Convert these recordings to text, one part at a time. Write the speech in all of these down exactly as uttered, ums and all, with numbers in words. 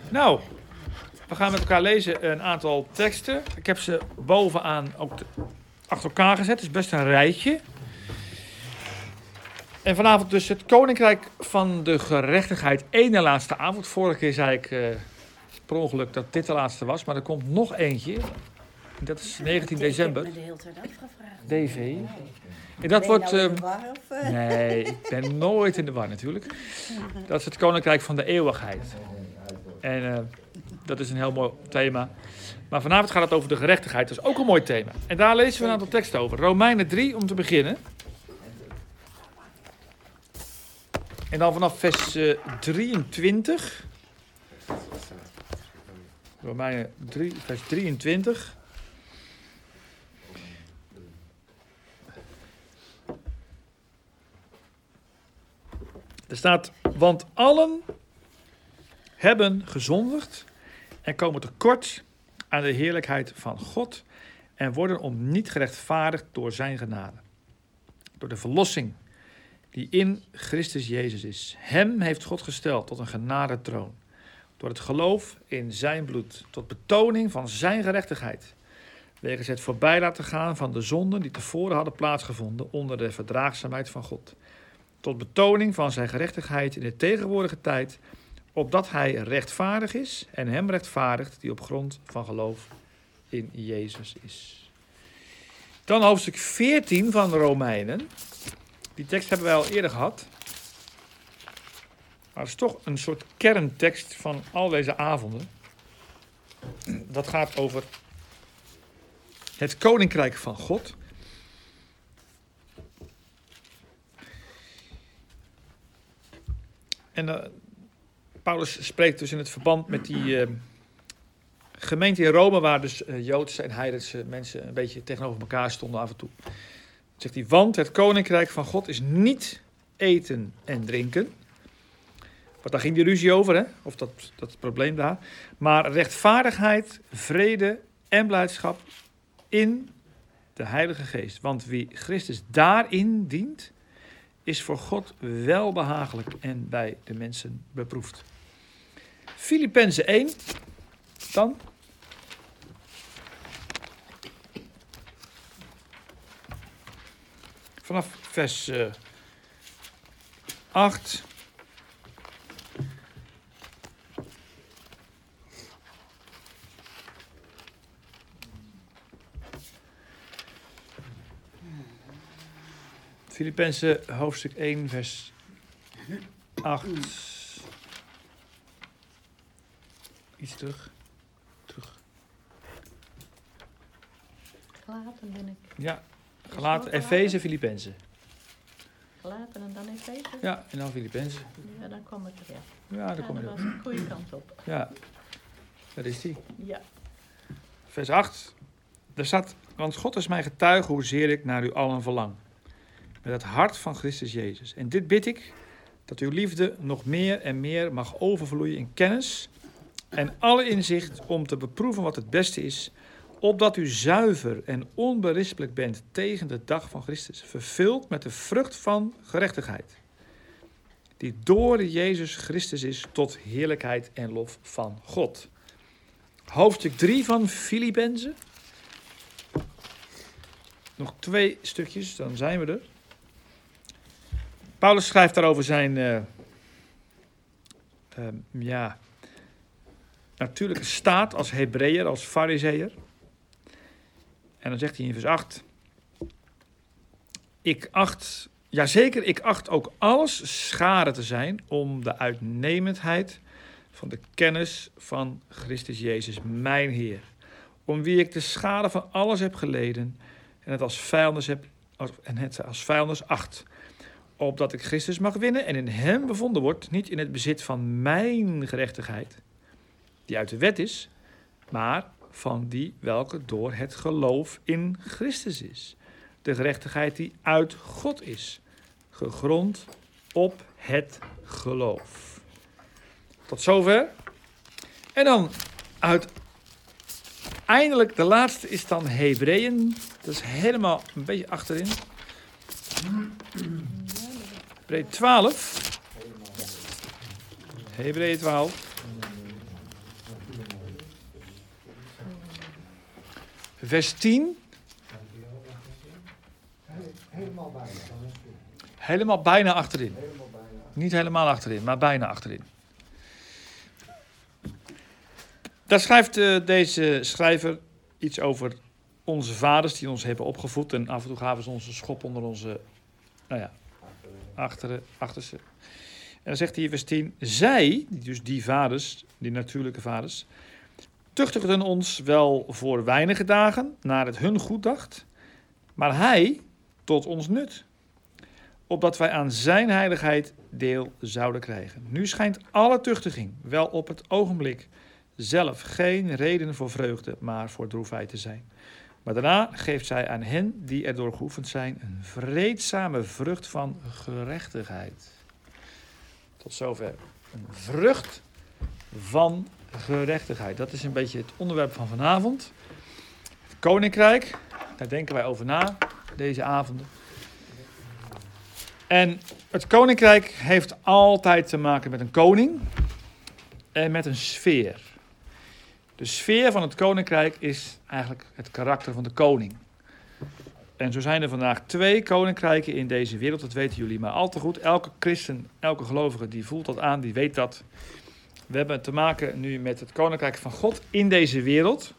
Nou, we gaan met elkaar lezen een aantal teksten. Ik heb ze bovenaan ook achter elkaar gezet. Het is best een rijtje. En vanavond dus het Koninkrijk van de Gerechtigheid. Eén de laatste avond. Vorige keer zei ik uh, per ongeluk dat dit de laatste was. Maar er komt nog eentje. Dat is negentien december. Ik heb me de hele tijd afgevraagd. D V. En dat ben wordt. je nou Uh, in de war, of, uh? Nee, ik ben nooit in de war natuurlijk. Dat is het Koninkrijk van de Eeuwigheid. En uh, dat is een heel mooi thema. Maar vanavond gaat het over de gerechtigheid. Dat is ook een mooi thema. En daar lezen we een aantal teksten over. Romeinen drie om te beginnen. En dan vanaf vers uh, drieëntwintig. Romeinen drie, vers drieëntwintig. Er staat, want allen hebben gezondigd en komen tekort aan de heerlijkheid van God en worden om niet gerechtvaardigd door zijn genade. Door de verlossing die in Christus Jezus is. Hem heeft God gesteld tot een genadetroon. Door het geloof in zijn bloed. Tot betoning van zijn gerechtigheid. Wegens het voorbij laten gaan van de zonden die tevoren hadden plaatsgevonden onder de verdraagzaamheid van God. Tot betoning van zijn gerechtigheid in de tegenwoordige tijd. Opdat hij rechtvaardig is en hem rechtvaardigt die op grond van geloof in Jezus is. Dan hoofdstuk veertien van de Romeinen. Die tekst hebben wij al eerder gehad. Maar het is toch een soort kerntekst van al deze avonden. Dat gaat over het Koninkrijk van God. En uh, Paulus spreekt dus in het verband met die uh, gemeente in Rome, waar dus uh, Joodse en heidense mensen een beetje tegenover elkaar stonden af en toe. Dan zegt hij, want het Koninkrijk van God is niet eten en drinken. Want daar ging die ruzie over, hè? Of dat, dat probleem daar. Maar rechtvaardigheid, vrede en blijdschap in de Heilige Geest. Want wie Christus daarin dient, is voor God welbehagelijk en bij de mensen beproefd. Filippenzen één, dan. Vanaf vers uh, acht. Filippenzen hoofdstuk één, vers acht. Iets terug. Terug. Gelaten ben ik. Ja, Gelaten, Efeze, Filippenzen. Gelaten en dan Efeze? Ja, en dan Filippenzen. Ja, dan kom ik er, ja. Ja, daar kom je dat op. was een goede kant op. Ja, daar is die. Ja. Vers acht. Daar staat, want God is mijn getuige hoezeer ik naar u allen verlang. Met het hart van Christus Jezus. En dit bid ik, dat uw liefde nog meer en meer mag overvloeien in kennis en alle inzicht om te beproeven wat het beste is, opdat u zuiver en onberispelijk bent tegen de dag van Christus, vervuld met de vrucht van gerechtigheid, die door Jezus Christus is tot heerlijkheid en lof van God. Hoofdstuk drie van Filippenzen. Nog twee stukjes, dan zijn we er. Paulus schrijft daarover zijn uh, uh, ja, natuurlijke staat als Hebreeër, als Farizeeër. En dan zegt hij in vers acht. Ik acht, jazeker, ik acht ook alles schade te zijn om de uitnemendheid van de kennis van Christus Jezus, mijn Heer. Om wie ik de schade van alles heb geleden en het als vijanders heb, en het als vijanders acht. Opdat ik Christus mag winnen en in hem bevonden wordt, niet in het bezit van mijn gerechtigheid, die uit de wet is, maar van die welke door het geloof in Christus is. De gerechtigheid die uit God is, gegrond op het geloof. Tot zover. En dan uiteindelijk, de laatste is dan Hebreeën. Dat is helemaal een beetje achterin. Hebreeën twaalf. Hebreeën twaalf. vers tien. Helemaal bijna. Helemaal bijna achterin. Helemaal bijna. Niet helemaal achterin, maar bijna achterin. Daar schrijft uh, deze schrijver iets over onze vaders die ons hebben opgevoed. En af en toe gaven ze ons een schop onder onze, nou ja, achteren, achterste. En dan zegt hij in vers tien. Zij, dus die vaders, die natuurlijke vaders, tuchtigden ons wel voor weinige dagen, naar het hun goed dacht. Maar hij tot ons nut, opdat wij aan zijn heiligheid deel zouden krijgen. Nu schijnt alle tuchtiging wel op het ogenblik zelf geen reden voor vreugde, maar voor droefheid te zijn. Maar daarna geeft zij aan hen die erdoor geoefend zijn een vreedzame vrucht van gerechtigheid. Tot zover. Een vrucht van gerechtigheid. Dat is een beetje het onderwerp van vanavond. Het koninkrijk, daar denken wij over na deze avonden. En het koninkrijk heeft altijd te maken met een koning en met een sfeer. De sfeer van het koninkrijk is eigenlijk het karakter van de koning. En zo zijn er vandaag twee koninkrijken in deze wereld, dat weten jullie maar al te goed. Elke christen, elke gelovige die voelt dat aan, die weet dat. We hebben te maken nu met het koninkrijk van God in deze wereld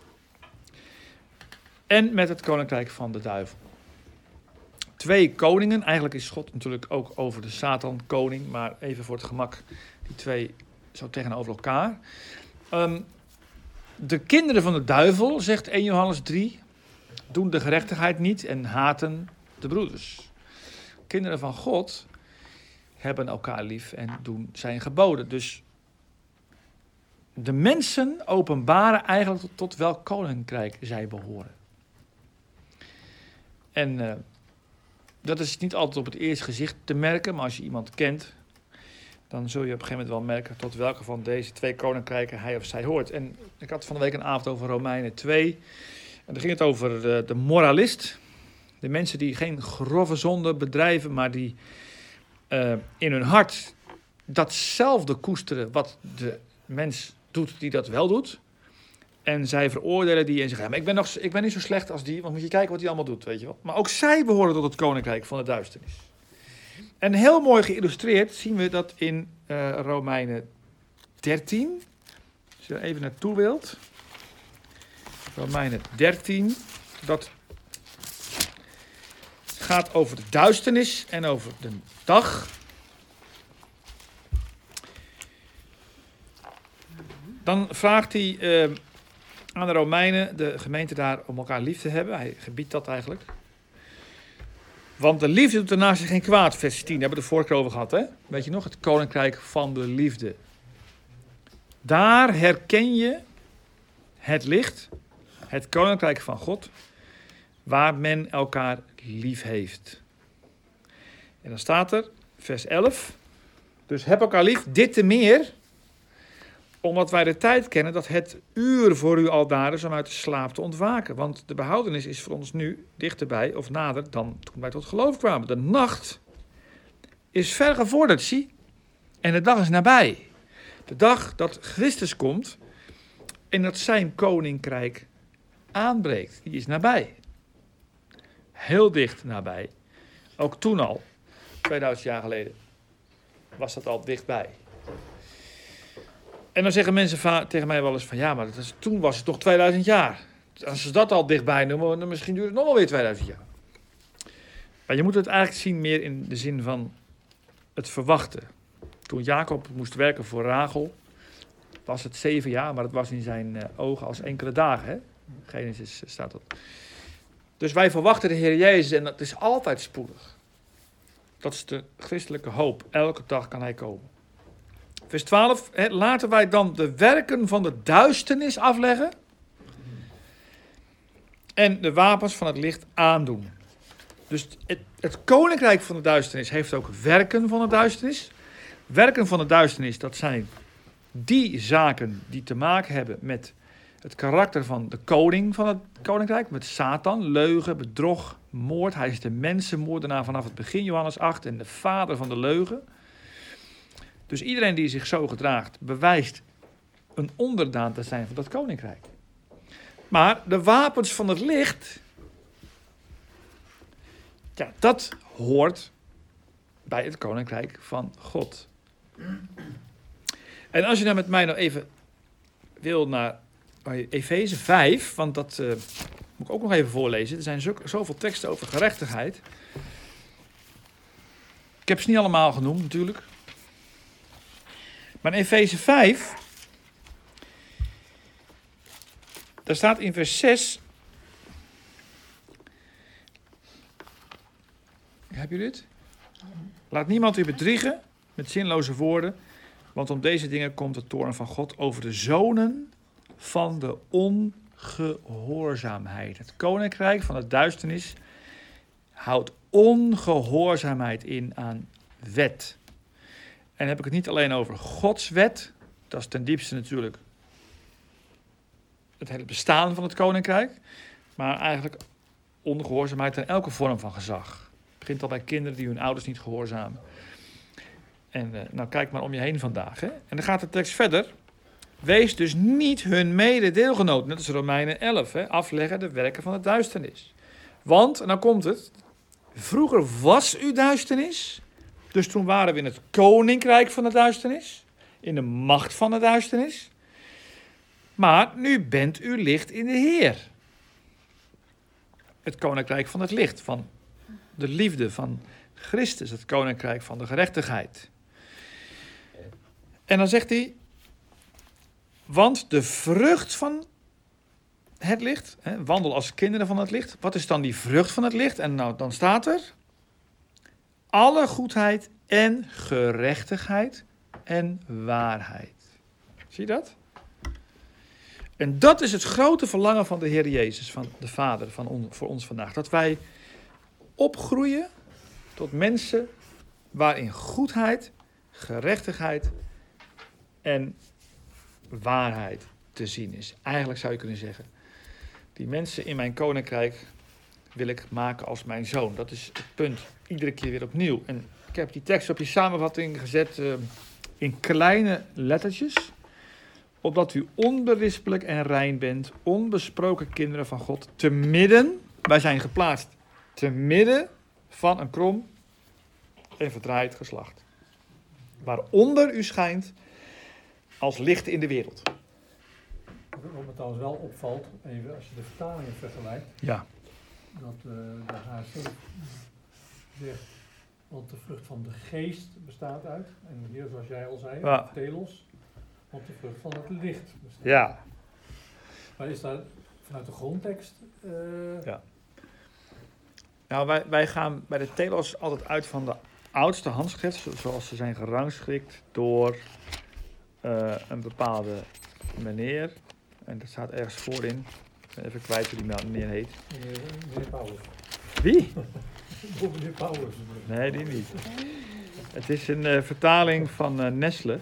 en met het koninkrijk van de duivel. Twee koningen, eigenlijk is God natuurlijk ook over de Satan koning, maar even voor het gemak, die twee zo tegenover elkaar. Um, de kinderen van de duivel, zegt eerste Johannes drie, doen de gerechtigheid niet en haten de broeders. Kinderen van God hebben elkaar lief en doen zijn geboden. Dus de mensen openbaren eigenlijk tot, tot welk koninkrijk zij behoren. En uh, dat is niet altijd op het eerste gezicht te merken, maar als je iemand kent, dan zul je op een gegeven moment wel merken tot welke van deze twee koninkrijken hij of zij hoort. En ik had van de week een avond over Romeinen twee. En dan ging het over de, de moralist. De mensen die geen grove zonde bedrijven, maar die uh, in hun hart datzelfde koesteren wat de mens doet die dat wel doet. En zij veroordelen die en zeggen, ja, maar ik ben, nog, ik ben niet zo slecht als die, want moet je kijken wat hij allemaal doet, weet je wel. Maar ook zij behoren tot het koninkrijk van de duisternis. En heel mooi geïllustreerd zien we dat in uh, Romeinen dertien. Als je er even naartoe wilt. Romeinen dertien. Dat gaat over de duisternis en over de dag. Dan vraagt hij uh, aan de Romeinen, de gemeente daar, om elkaar lief te hebben. Hij gebiedt dat eigenlijk. Want de liefde doet daarnaast geen kwaad, vers tien. Daar hebben we de vorige keer over gehad, hè? Weet je nog? Het koninkrijk van de liefde. Daar herken je het licht, het koninkrijk van God, waar men elkaar lief heeft. En dan staat er, vers elf. Dus heb elkaar lief, dit te meer, omdat wij de tijd kennen dat het uur voor u al daar is om uit de slaap te ontwaken. Want de behoudenis is voor ons nu dichterbij of nader dan toen wij tot geloof kwamen. De nacht is ver gevorderd, zie. En de dag is nabij. De dag dat Christus komt en dat zijn koninkrijk aanbreekt. Die is nabij. Heel dicht nabij. Ook toen al, tweeduizend jaar geleden, was dat al dichtbij. En dan zeggen mensen va- tegen mij wel eens van, ja, maar dat is, toen was het toch tweeduizend jaar. Als ze dat al dichtbij noemen, dan misschien duurt het nog wel weer tweeduizend jaar. Maar je moet het eigenlijk zien meer in de zin van het verwachten. Toen Jacob moest werken voor Rachel, was het zeven jaar, maar het was in zijn uh, ogen als enkele dagen. Hè? Genesis staat dat. Dus wij verwachten de Heer Jezus en dat is altijd spoedig. Dat is de christelijke hoop. Elke dag kan hij komen. Vers twaalf, hè, laten wij dan de werken van de duisternis afleggen en de wapens van het licht aandoen. Dus het, het koninkrijk van de duisternis heeft ook werken van de duisternis. Werken van de duisternis, dat zijn die zaken die te maken hebben met het karakter van de koning van het koninkrijk, met Satan, leugen, bedrog, moord. Hij is de mensenmoordenaar vanaf het begin, Johannes acht, en de vader van de leugen. Dus iedereen die zich zo gedraagt, bewijst een onderdaan te zijn van dat koninkrijk. Maar de wapens van het licht, ja, dat hoort bij het koninkrijk van God. En als je nou met mij nog even wil naar Efeze vijf, want dat uh, moet ik ook nog even voorlezen. Er zijn zo, zoveel teksten over gerechtigheid. Ik heb ze niet allemaal genoemd natuurlijk. Maar in Efeze vijf, daar staat in vers zes. Heb je dit? Laat niemand u bedriegen met zinloze woorden, want om deze dingen komt de toorn van God over de zonen van de ongehoorzaamheid. Het koninkrijk van de duisternis houdt ongehoorzaamheid in aan wet. En dan heb ik het niet alleen over Gods wet, dat is ten diepste natuurlijk het hele bestaan van het koninkrijk, maar eigenlijk ongehoorzaamheid aan elke vorm van gezag. Het begint al bij kinderen die hun ouders niet gehoorzamen. En uh, nou kijk maar om je heen vandaag. Hè? En dan gaat de tekst verder. Wees dus niet hun mededeelgenoot. Net als Romeinen elf. Hè? Afleggen de werken van de duisternis. Want, en dan komt het. Vroeger was u duisternis. Dus toen waren we in het koninkrijk van de duisternis. In de macht van de duisternis. Maar nu bent u licht in de Heer. Het koninkrijk van het licht. Van de liefde van Christus. Het koninkrijk van de gerechtigheid. En dan zegt hij. Want de vrucht van het licht. Hè, wandel als kinderen van het licht. Wat is dan die vrucht van het licht? En nou, dan staat er. Alle goedheid en gerechtigheid en waarheid. Zie je dat? En dat is het grote verlangen van de Heer Jezus, van de Vader, van on, voor ons vandaag. Dat wij opgroeien tot mensen waarin goedheid, gerechtigheid en waarheid te zien is. Eigenlijk zou je kunnen zeggen, die mensen in mijn koninkrijk wil ik maken als mijn zoon. Dat is het punt, iedere keer weer opnieuw. En ik heb die tekst op je samenvatting gezet uh, in kleine lettertjes, opdat u onberispelijk en rein bent, onbesproken kinderen van God, te midden, wij zijn geplaatst, te midden van een krom en verdraaid geslacht, waaronder u schijnt als licht in de wereld. Wat me trouwens wel opvalt, even als je de vertalingen vergelijkt, Ja. dat uh, de H C zegt, want de vrucht van de geest bestaat uit, en hier zoals jij al zei, Ja. telos, want de vrucht van het licht bestaat. Ja. Maar is daar vanuit de grondtekst? Uh, Ja. Nou, wij, wij gaan bij de telos altijd uit van de oudste handschrift, zoals ze zijn gerangschikt door uh, een bepaalde meneer. En dat staat ergens voorin. Ik ben even kwijt hoe die meneer heet. meneer, meneer Paulus. Wie? Of meneer Paulus. Nee, die niet. Het is een uh, vertaling van uh, Nestle.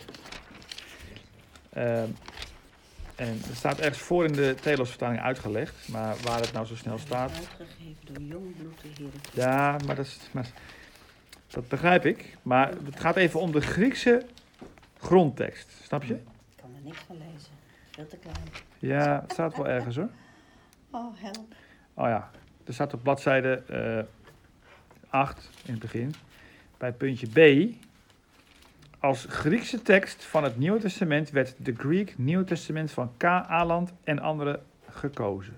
Uh, en er staat ergens voor in de Telos-vertaling uitgelegd. Maar waar het nou zo snel staat. Uitgegeven door Jongbloed de Heer. Ja, maar dat, is, maar dat begrijp ik. Maar het gaat even om de Griekse grondtekst. Snap je? Ik kan er niks van lezen. Veel te klein. Ja, het staat wel ergens hoor. Oh, help. Oh ja, er staat op bladzijde uh, acht in het begin. Bij puntje B. Als Griekse tekst van het Nieuwe Testament werd de Greek Nieuw Testament van K. Aland en anderen gekozen.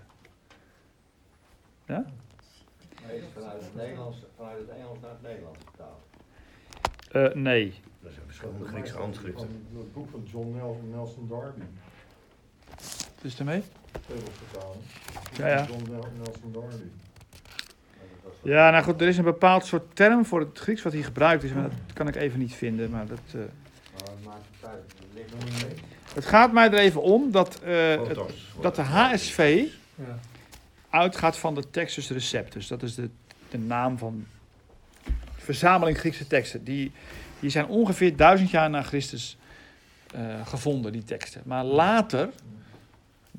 Ja? Nee, vanuit het Nederlands, vanuit het Engels naar het Nederlands vertaald. Uh, nee. Dat zijn verschillende Griekse handschriften. Van het boek van John Nelson, Nelson Darby. Dus daarmee? Tegelvertaling. Ja, ja. John Nel- Nelson Darby. Ja, nou goed, er is een bepaald soort term voor het Grieks wat hier gebruikt is, maar dat kan ik even niet vinden. Maar dat, uh... Maar het maakt het uit. Het ligt nog niet mee. Het gaat mij er even om dat, uh, het, dat de H S V Ja. uitgaat van de Textus Receptus. Dat is de, de naam van verzameling Griekse teksten. Die, die zijn ongeveer duizend jaar na Christus uh, gevonden, die teksten. Maar later,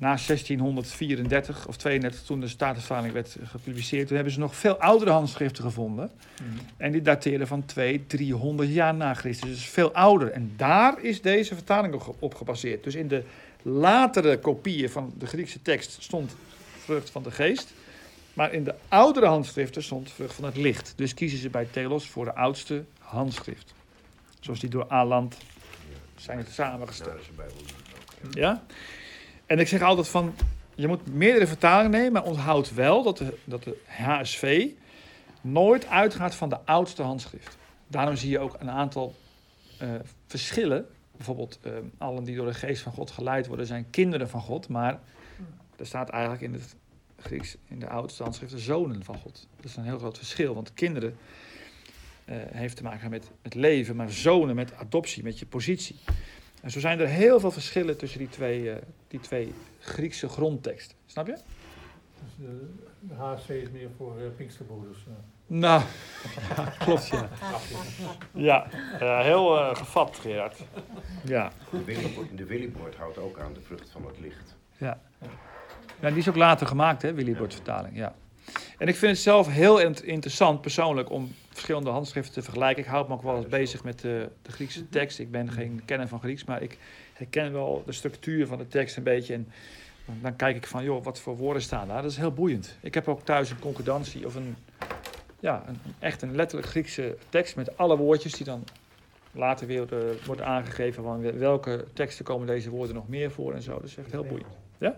na zestienhonderdvierendertig of tweeëndertig, toen de Statenvertaling werd gepubliceerd, toen hebben ze nog veel oudere handschriften gevonden. Mhm. En die dateren van tweehonderd, driehonderd jaar na Christus. Dus veel ouder. En daar is deze vertaling ook op gebaseerd. Dus in de latere kopieën van de Griekse tekst stond vrucht van de geest. Maar in de oudere handschriften stond vrucht van het licht. Dus kiezen ze bij Telos voor de oudste handschrift. Zoals die door Aland zijn samengesteld. Ja? En ik zeg altijd van, je moet meerdere vertalingen nemen, maar onthoud wel dat de, dat de H S V nooit uitgaat van de oudste handschrift. Daarom zie je ook een aantal uh, verschillen. Bijvoorbeeld, uh, allen die door de geest van God geleid worden, zijn kinderen van God. Maar er staat eigenlijk in het Grieks, in de oudste handschrift, de zonen van God. Dat is een heel groot verschil, want kinderen uh, heeft te maken met het leven, maar zonen met adoptie, met je positie. En zo zijn er heel veel verschillen tussen die twee, uh, die twee Griekse grondteksten. Snap je? Dus de, de H S V is meer voor uh, Pinksterbroeders. Uh. Nou, ja, klopt ja. Ja, uh, heel uh, gevat, Gerard. Ja. De Willybord, de Willybord houdt ook aan de vrucht van het licht. Ja. Ja, die is ook later gemaakt, hè, Willybord vertaling, ja. En ik vind het zelf heel interessant, persoonlijk, om verschillende handschriften te vergelijken. Ik houd me ook wel eens bezig met de, de Griekse tekst. Ik ben geen kenner van Grieks, maar ik herken wel de structuur van de tekst een beetje. En dan kijk ik van, joh, wat voor woorden staan daar? Dat is heel boeiend. Ik heb ook thuis een concordantie of een, ja, een, echt een letterlijk Griekse tekst met alle woordjes die dan later weer uh, worden aangegeven van welke teksten komen deze woorden nog meer voor en zo. Dat is echt heel boeiend. Ja?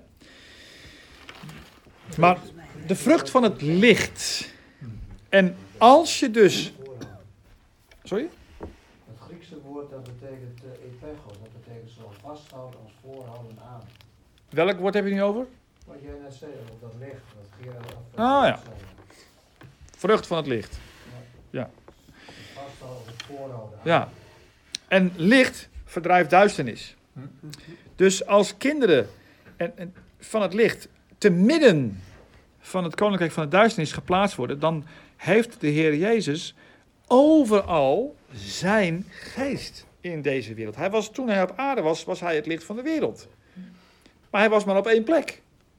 Maar de vrucht van het licht. En als je dus... Sorry? Het Griekse woord dat betekent uh, epechos, dat betekent zo vasthouden als voorhouden aan. Welk woord heb je nu over? Wat jij net zei, op dat licht. Dat Gerard af, Ah ja. Vrucht van het licht. Ja. Vasthouden als voorhouden aan. Ja. En licht verdrijft duisternis. Dus als kinderen en, en van het licht te midden van het koninkrijk van de duisternis geplaatst worden, dan heeft de Heer Jezus overal zijn geest in deze wereld. Hij was, toen hij op aarde was, was hij het licht van de wereld. Maar hij was maar op één plek.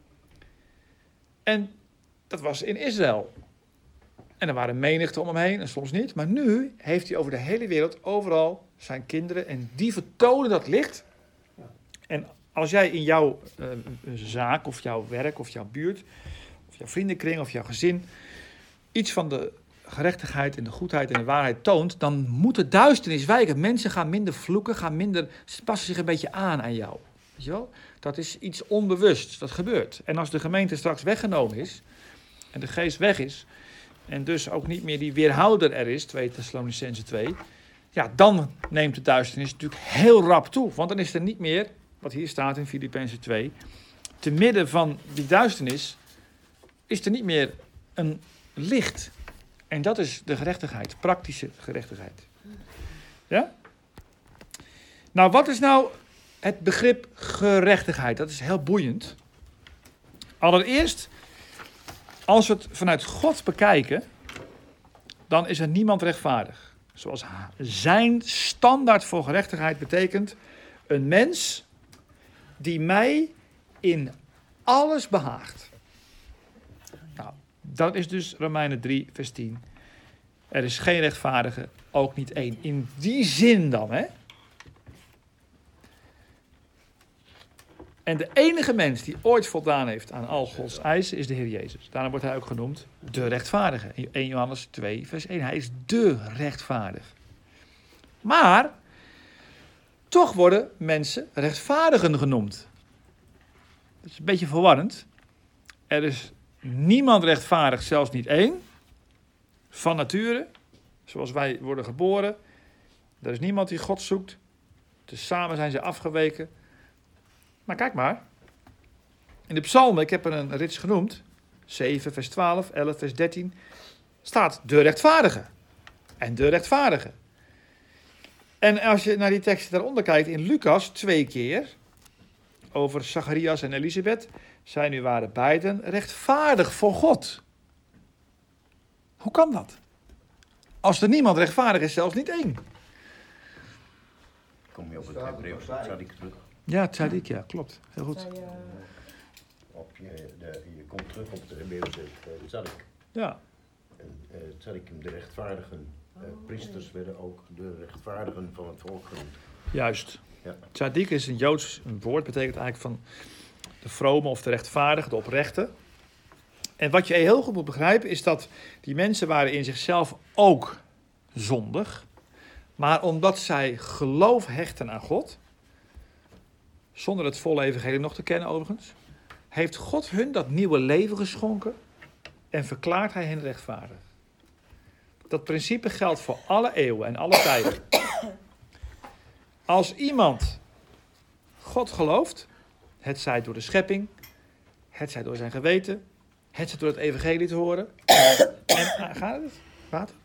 En dat was in Israël. En er waren menigten om hem heen en soms niet. Maar nu heeft hij over de hele wereld overal zijn kinderen en die vertonen dat licht. En als jij in jouw uh, zaak of jouw werk of jouw buurt of jouw vriendenkring of jouw gezin iets van de gerechtigheid en de goedheid en de waarheid toont, dan moet de duisternis wijken. Mensen gaan minder vloeken, gaan minder, ze passen zich een beetje aan aan jou. Weet je wel? Dat is iets onbewusts, dat gebeurt. En als de gemeente straks weggenomen is en de geest weg is en dus ook niet meer die weerhouder er is, twee Thessalonicenzen twee, ja, dan neemt de duisternis natuurlijk heel rap toe. Want dan is er niet meer, wat hier staat in Filippenzen twee, te midden van die duisternis is er niet meer een licht. En dat is de gerechtigheid, praktische gerechtigheid. Ja? Nou, wat is nou het begrip gerechtigheid? Dat is heel boeiend. Allereerst, als we het vanuit God bekijken, dan is er niemand rechtvaardig. Zoals zijn standaard voor gerechtigheid betekent een mens die mij in alles behaagt. Nou, dat is dus Romeinen drie, vers tien. Er is geen rechtvaardige, ook niet één. In die zin dan, hè. En de enige mens die ooit voldaan heeft aan al Gods eisen is de Heer Jezus. Daarom wordt hij ook genoemd de rechtvaardige. In eerste Johannes twee, vers één. Hij is de rechtvaardig. Maar toch worden mensen rechtvaardigen genoemd. Dat is een beetje verwarrend. Er is niemand rechtvaardig, zelfs niet één. Van nature, zoals wij worden geboren. Er is niemand die God zoekt. Tezamen zijn ze afgeweken. Maar kijk maar. In de psalmen, ik heb er een rits genoemd. zeven vers twaalf, elf vers dertien. Staat de rechtvaardige. En de rechtvaardige. En als je naar die teksten daaronder kijkt in Lucas twee keer. Over Zacharias en Elisabeth. Zij nu waren beiden rechtvaardig voor God. Hoe kan dat? Als er niemand rechtvaardig is, zelfs niet één. Kom je op het Hebreeuws, Tzadik terug. Ja, Tzadik, ja, klopt. Heel goed. Zij, uh, op je, de, je komt terug op de Hebreeuwse uh, tzadik. Ja, En uh, tzadikim, de rechtvaardigen, uh, priesters werden ook de rechtvaardigen van het volk genoemd. juist. Ja. Tzadik is een Joods een woord, betekent eigenlijk van de vrome of de rechtvaardige, de oprechte. En wat je heel goed moet begrijpen is dat die mensen waren in zichzelf ook zondig. Maar omdat zij geloof hechten aan God, zonder het volle evangelie nog te kennen overigens, heeft God hun dat nieuwe leven geschonken en verklaart hij hen rechtvaardig. Dat principe geldt voor alle eeuwen en alle tijden. Als iemand God gelooft, het zij door de schepping, het zij door zijn geweten, het zij door het evangelie te horen. En ah, gaat het? Water?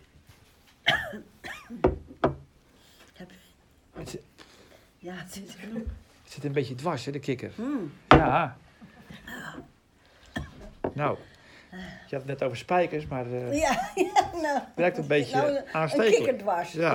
Het zit, Ja, het is... het zit een beetje dwars, hè, de kikker. Mm. Ja. Nou, je had het net over spijkers, maar uh, Ja, ja, nou. het werkt een beetje Nou, een aanstekelijk. kikkerdwars. Ja.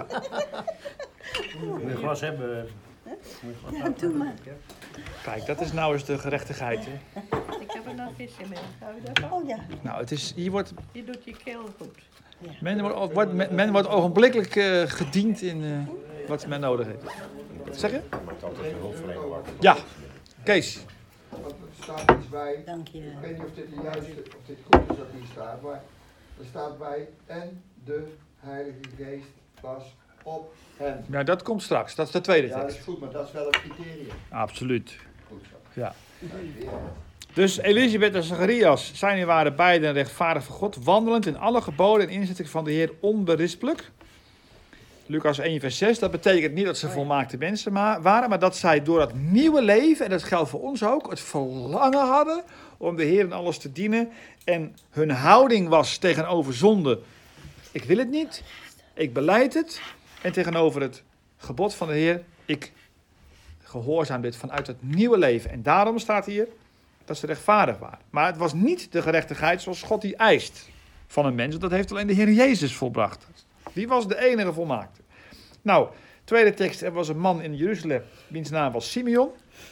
Moet je glas hebben? Ja, doe maar. Kijk, dat is nou eens de gerechtigheid. Hè. Ik heb er nog visje mee. Hou je daarvan? Oh ja. Nou, het is, hier wordt, Die doet je keel goed. men, wordt, wordt, men, men wordt ogenblikkelijk uh, gediend in uh, wat men nodig heeft. Wat zeg je? Dat maakt altijd een hulpverlener wakker. Ja, Kees. Want er staat iets bij, Dank je. ik weet niet of dit de juiste, of dit goed is dat hier staat, maar er staat bij, en de Heilige Geest was op hen. Nou, dat komt straks. Dat is de tweede Ja, dat is tekst. goed, maar dat is wel een criterium. Absoluut. Goed zo. Ja. Ja, weer. Dus Elisabeth en Zacharias zijn en waren beiden rechtvaardig voor God, wandelend in alle geboden en inzettingen van de Heer onberispelijk. Lucas één vers zes, dat betekent niet dat ze volmaakte mensen ma- waren, maar dat zij door dat nieuwe leven, en dat geldt voor ons ook, het verlangen hadden om de Heer in alles te dienen. En hun houding was tegenover zonde, ik wil het niet, ik belijd het. En tegenover het gebod van de Heer, ik gehoorzaam dit vanuit het nieuwe leven. En daarom staat hier dat ze rechtvaardig waren. Maar het was niet de gerechtigheid zoals God die eist van een mens. Dat heeft alleen de Heer Jezus volbracht. Die was de enige volmaakte. Nou, tweede tekst. Er was een man in Jeruzalem, wiens naam was Simeon.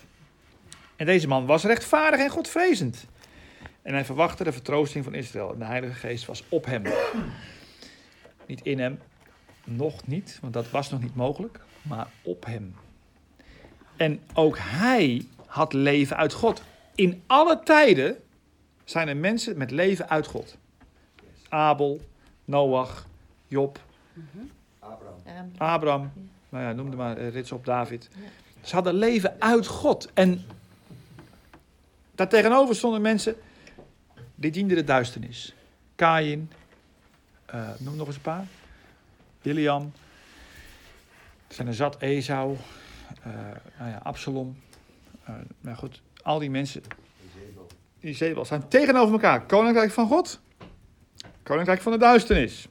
En deze man was rechtvaardig en godvrezend. En hij verwachtte de vertroosting van Israël. En de Heilige Geest was op hem. Niet in hem, nog niet, want dat was nog niet mogelijk. Maar op hem. En ook hij had leven uit God. In alle tijden zijn er mensen met leven uit God. Abel, Noach, Job, Abraham. Ja, Abraham, nou ja, noem er maar, uh, rits op David. Ze hadden leven uit God. En daartegenover stonden mensen die dienden de duisternis. Kaïn, uh, noem nog eens een paar. Biliam. Er zijn er zat, Esau, uh, nou ja, Absalom. Uh, nou goed, al die mensen, die Zebel, zijn tegenover elkaar. Koninkrijk van God, koninkrijk van de duisternis.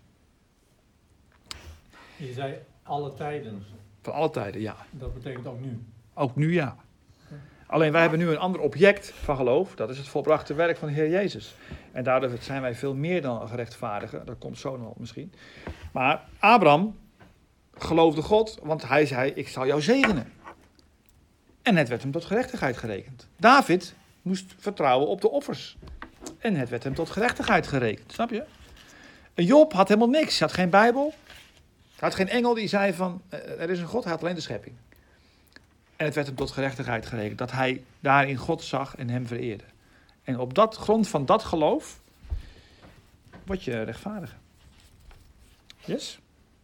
Je zei alle tijden. Van alle tijden, ja. Dat betekent ook nu. Ook nu ja. Alleen wij hebben nu een ander object van geloof. Dat is het volbrachte werk van de Heer Jezus. En daardoor zijn wij veel meer dan een gerechtvaardige. Dat komt zo nog misschien. Maar Abraham geloofde God, want hij zei, ik zal jou zegenen. En het werd hem tot gerechtigheid gerekend. David moest vertrouwen op de offers. En het werd hem tot gerechtigheid gerekend. Snap je? En Job had helemaal niks. Hij had geen Bijbel. Hij had geen engel die zei van, er is een God. Hij had alleen de schepping. En het werd hem tot gerechtigheid gerekend. Dat hij daarin God zag en hem vereerde. En op dat grond van dat geloof word je rechtvaardig. Yes?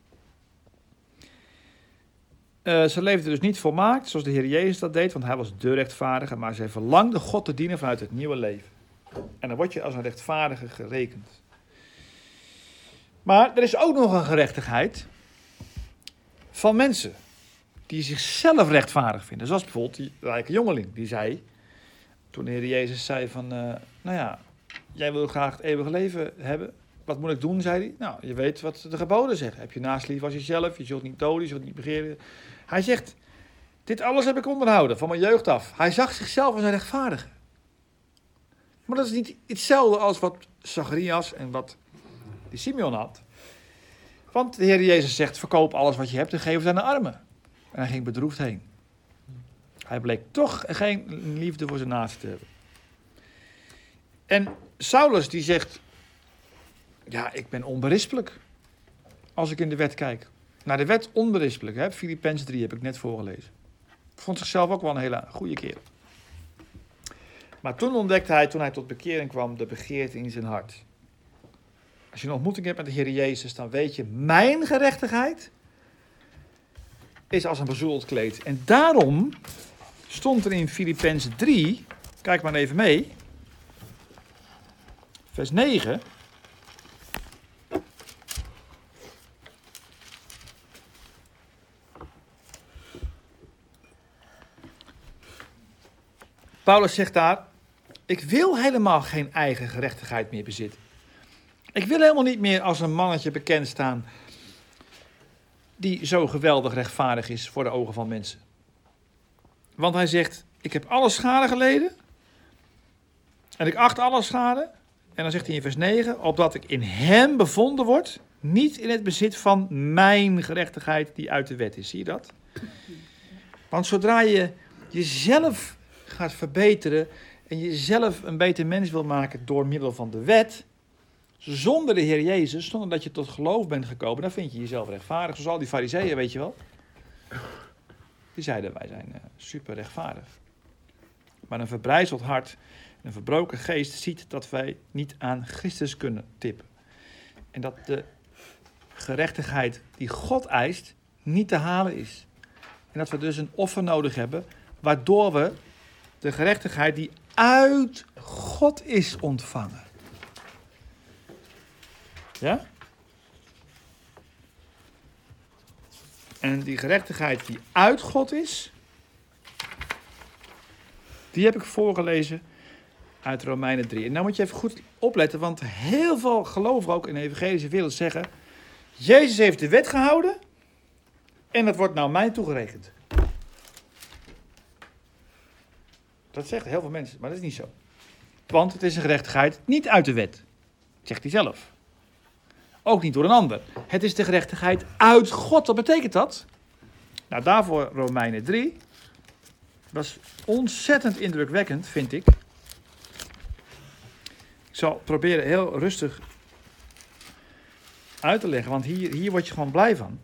Uh, ze leefden dus niet volmaakt zoals de Heer Jezus dat deed, want hij was de rechtvaardige, maar zij verlangden God te dienen vanuit het nieuwe leven. En dan word je als een rechtvaardige gerekend. Maar er is ook nog een gerechtigheid van mensen die zichzelf rechtvaardig vinden. Zoals bijvoorbeeld die rijke jongeling, die zei, toen de Heer Jezus zei van, uh, nou ja, jij wil graag het eeuwige leven hebben. Wat moet ik doen, zei hij. Nou, je weet wat de geboden zeggen. Heb je naast lief als jezelf, je zult niet doden, je zult niet begeren. Hij zegt, dit alles heb ik onderhouden, van mijn jeugd af. Hij zag zichzelf als een rechtvaardige. Maar dat is niet hetzelfde als wat Zacharias en wat die Simeon had. Want de Heer Jezus zegt, verkoop alles wat je hebt en geef het aan de armen. En hij ging bedroefd heen. Hij bleek toch geen liefde voor zijn naaste te hebben. En Saulus die zegt, ja, ik ben onberispelijk als ik in de wet kijk. Naar de wet onberispelijk, hè? Filippenzen drie heb ik net voorgelezen. Vond zichzelf ook wel een hele goede kerel. Maar toen ontdekte hij, toen hij tot bekering kwam, de begeerte in zijn hart. Als je een ontmoeting hebt met de Heer Jezus, dan weet je, mijn gerechtigheid is als een bezoedeld kleed. En daarom stond er in Filippenzen drie, kijk maar even mee, vers negen. Paulus zegt daar, ik wil helemaal geen eigen gerechtigheid meer bezitten. Ik wil helemaal niet meer als een mannetje bekend staan die zo geweldig rechtvaardig is voor de ogen van mensen. Want hij zegt, ik heb alle schade geleden en ik acht alle schade. En dan zegt hij in vers negen, opdat ik in hem bevonden word, niet in het bezit van mijn gerechtigheid die uit de wet is. Zie je dat? Want zodra je jezelf gaat verbeteren en jezelf een beter mens wil maken door middel van de wet, zonder de Heer Jezus, zonder dat je tot geloof bent gekomen, dan vind je jezelf rechtvaardig. Zoals al die fariseeën, weet je wel. Die zeiden, wij zijn uh, super rechtvaardig. Maar een verbrijzeld hart, een verbroken geest ziet dat wij niet aan Christus kunnen tippen. En dat de gerechtigheid die God eist, niet te halen is. En dat we dus een offer nodig hebben, waardoor we de gerechtigheid die uit God is ontvangen. Ja? En die gerechtigheid die uit God is, die heb ik voorgelezen uit Romeinen drie. En nou moet je even goed opletten, want heel veel gelovigen ook in de evangelische wereld zeggen, Jezus heeft de wet gehouden en dat wordt nou mij toegerekend. Dat zeggen heel veel mensen, maar dat is niet zo. Want het is een gerechtigheid niet uit de wet, zegt hij zelf. Ook niet door een ander. Het is de gerechtigheid uit God. Wat betekent dat? Nou, daarvoor Romeinen drie. Dat is ontzettend indrukwekkend, vind ik. Ik zal proberen heel rustig uit te leggen, want hier, hier word je gewoon blij van.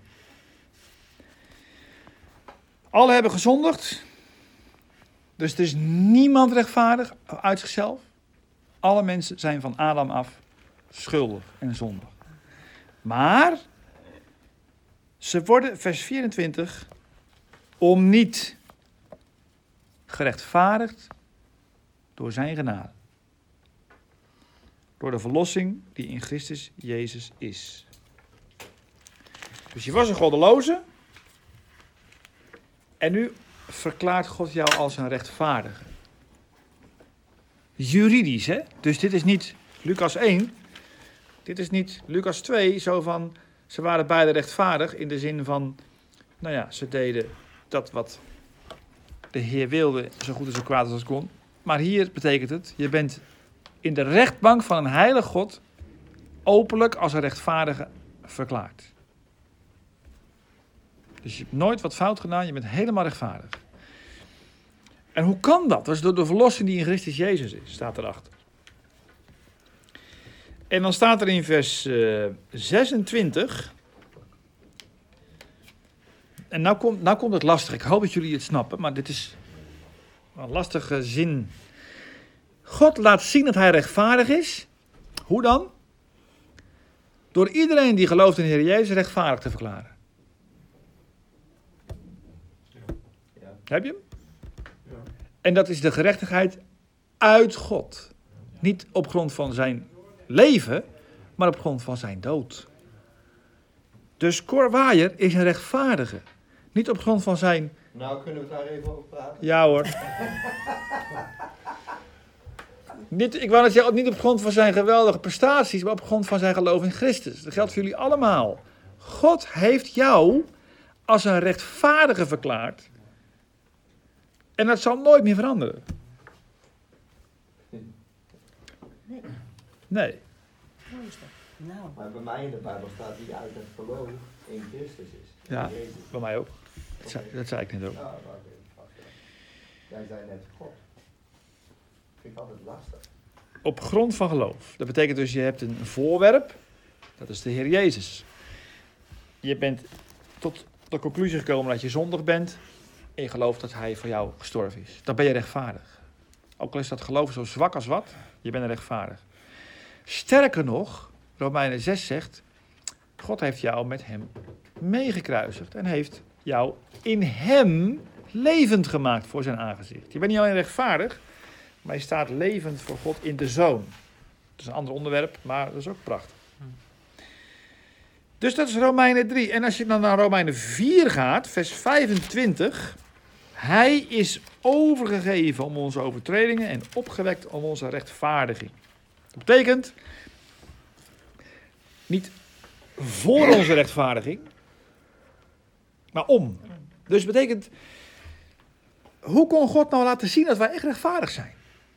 Alle hebben gezondigd. Dus er is niemand rechtvaardig uit zichzelf. Alle mensen zijn van Adam af schuldig en zondig. Maar ze worden, vers vierentwintig, om niet gerechtvaardigd door zijn genade. Door de verlossing die in Christus Jezus is. Dus je was een goddeloze. En nu verklaart God jou als een rechtvaardige. Juridisch, hè? Dus dit is niet Lucas één. Dit is niet Lucas twee, zo van, ze waren beide rechtvaardig in de zin van, nou ja, ze deden dat wat de Heer wilde, zo goed en zo kwaad als het kon. Maar hier betekent het, je bent in de rechtbank van een heilig God openlijk als een rechtvaardige verklaard. Dus je hebt nooit wat fout gedaan, je bent helemaal rechtvaardig. En hoe kan dat? Dat is door de verlossing die in Christus Jezus is, staat erachter. En dan staat er in vers uh, zesentwintig. En nou komt, nou komt het lastig. Ik hoop dat jullie het snappen, maar dit is een lastige zin. God laat zien dat hij rechtvaardig is. Hoe dan? Door iedereen die gelooft in de Heer Jezus rechtvaardig te verklaren. Ja. Heb je hem? Ja. En dat is de gerechtigheid uit God. Niet op grond van zijn leven, maar op grond van zijn dood. Dus Cor Waaier is een rechtvaardige. Niet op grond van zijn... Nou, kunnen we daar even over praten? Ja hoor. Niet, ik wou net zeggen, niet op grond van zijn geweldige prestaties, maar op grond van zijn geloof in Christus. Dat geldt voor jullie allemaal. God heeft jou als een rechtvaardige verklaard. En dat zal nooit meer veranderen. Nee. Nee. Hoe is dat? Nou. Maar bij mij in de Bijbel staat die uit het geloof in Christus is. Ja, In Jezus. bij mij ook. Dat zei, dat zei ik net ook. Ja, wacht even, wacht even. Jij zei net God. Vind ik altijd lastig. op grond van geloof. Dat betekent dus, je hebt een voorwerp, dat is de Heer Jezus. Je bent tot de conclusie gekomen dat je zondig bent en je gelooft dat hij voor jou gestorven is. Dan ben je rechtvaardig. Ook al is dat geloof zo zwak als wat, je bent rechtvaardig. Sterker nog, Romeinen zes zegt, God heeft jou met hem meegekruisigd en heeft jou in hem levend gemaakt voor zijn aangezicht. Je bent niet alleen rechtvaardig, maar je staat levend voor God in de Zoon. Dat is een ander onderwerp, maar dat is ook prachtig. Dus dat is Romeinen drie. En als je dan naar Romeinen vier gaat, vers vijfentwintig. Hij is overgegeven om onze overtredingen en opgewekt om onze rechtvaardiging. Dat betekent, niet voor onze rechtvaardiging, maar om. Dus het betekent, hoe kon God nou laten zien dat wij echt rechtvaardig zijn?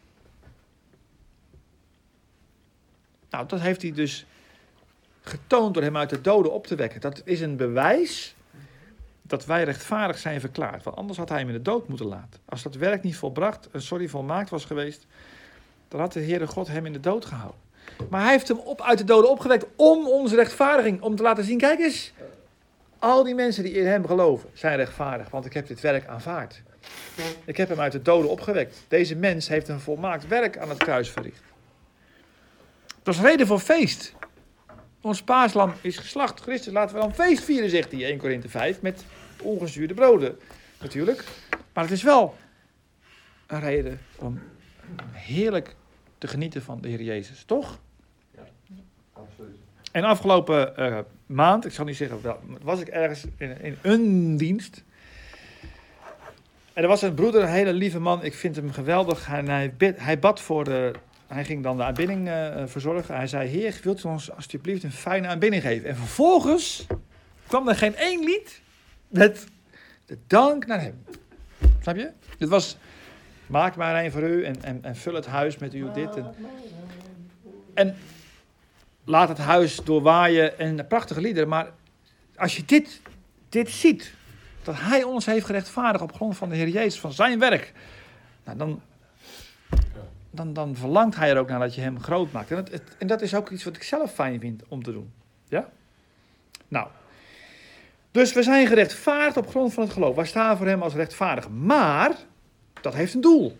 Nou, dat heeft hij dus getoond door hem uit de doden op te wekken. Dat is een bewijs dat wij rechtvaardig zijn verklaard. Want anders had hij hem in de dood moeten laten. Als dat werk niet volbracht, en sorry, volmaakt was geweest, dan had de Heere God hem in de dood gehouden. Maar hij heeft hem op, uit de doden opgewekt om onze rechtvaardiging, om te laten zien, kijk eens, al die mensen die in hem geloven zijn rechtvaardig, want ik heb dit werk aanvaard. Ik heb hem uit de doden opgewekt. Deze mens heeft een volmaakt werk aan het kruis verricht. Dat is reden voor feest. Ons paaslam is geslacht. Christus, laten we dan feest vieren, zegt hij, eerste Korinthe vijf, met ongezuurde broden, natuurlijk. Maar het is wel een reden om heerlijk te genieten van de Heer Jezus, toch? Ja, absoluut. En afgelopen uh, maand, ik zal niet zeggen, wel, was ik ergens in, in een dienst. En er was een broeder, een hele lieve man, ik vind hem geweldig. En hij, bid, hij bad voor de... Hij ging dan de aanbidding uh, verzorgen. Hij zei, Heer, wilt u ons alsjeblieft een fijne aanbidding geven? En vervolgens kwam er geen één lied met de dank naar hem. Snap je? Dit was, maak maar een voor u en, en, en vul het huis met uw dit. En, en laat het huis doorwaaien en prachtige liederen. Maar als je dit, dit ziet, dat hij ons heeft gerechtvaardigd op grond van de Heer Jezus, van zijn werk. Nou, dan... Dan, dan verlangt hij er ook naar dat je hem groot maakt. En, het, het, en dat is ook iets wat ik zelf fijn vind om te doen. Ja? Nou. Dus we zijn gerechtvaardigd op grond van het geloof. Wij staan voor hem als rechtvaardig. Maar, dat heeft een doel.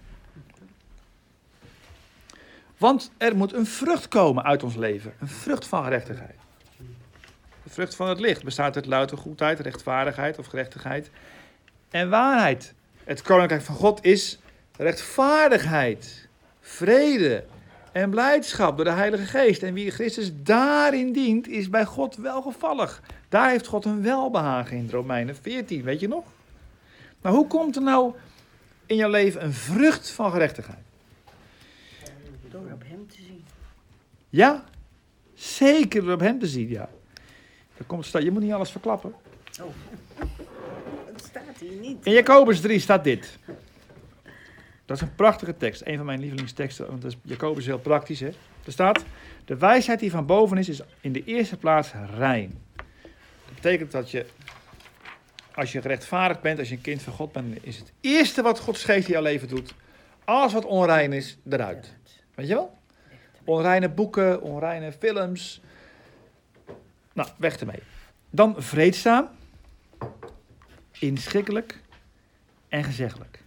Want er moet een vrucht komen uit ons leven. Een vrucht van gerechtigheid. De vrucht van het licht bestaat uit louter goedheid, rechtvaardigheid of gerechtigheid en waarheid. Het koninkrijk van God is rechtvaardigheid, vrede en blijdschap door de Heilige Geest. En wie Christus daarin dient, is bij God welgevallig. Daar heeft God een welbehagen in, Romeinen veertien, weet je nog? Maar hoe komt er nou in jouw leven een vrucht van gerechtigheid? Door op hem te zien. Ja, zeker door op hem te zien, ja. Er komt, je moet niet alles verklappen. Oh, dat staat hier niet. In Jacobus drie staat dit. Dat is een prachtige tekst, een van mijn lievelingsteksten, want dat is, Jacobus is heel praktisch, hè. Er staat, de wijsheid die van boven is, is in de eerste plaats rein. Dat betekent dat je, als je gerechtvaardigd bent, als je een kind van God bent, is het eerste wat Gods geest in jouw leven doet, alles wat onrein is, eruit. Weet je wel? Onreine boeken, onreine films. Nou, weg ermee. Dan vreedzaam, inschikkelijk en gezeggelijk.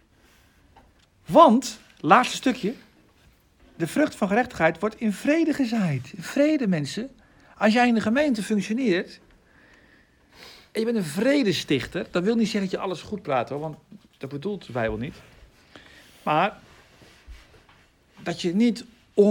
Want, laatste stukje, de vrucht van gerechtigheid wordt in vrede gezaaid. In vrede, mensen. Als jij in de gemeente functioneert en je bent een vredestichter, dat wil niet zeggen dat je alles goed praat, hoor, want dat bedoelt de Bijbel niet. Maar dat je niet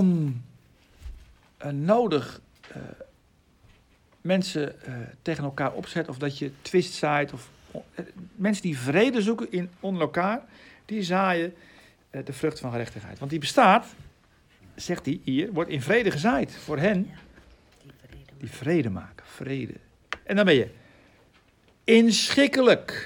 onnodig uh, mensen uh, tegen elkaar opzet, of dat je twist zaait, of uh, mensen die vrede zoeken in, onder elkaar, die zaaien uh, de vrucht van gerechtigheid. Want die bestaat, zegt hij hier, wordt in vrede gezaaid voor hen die vrede maken. Vrede. En dan ben je inschikkelijk.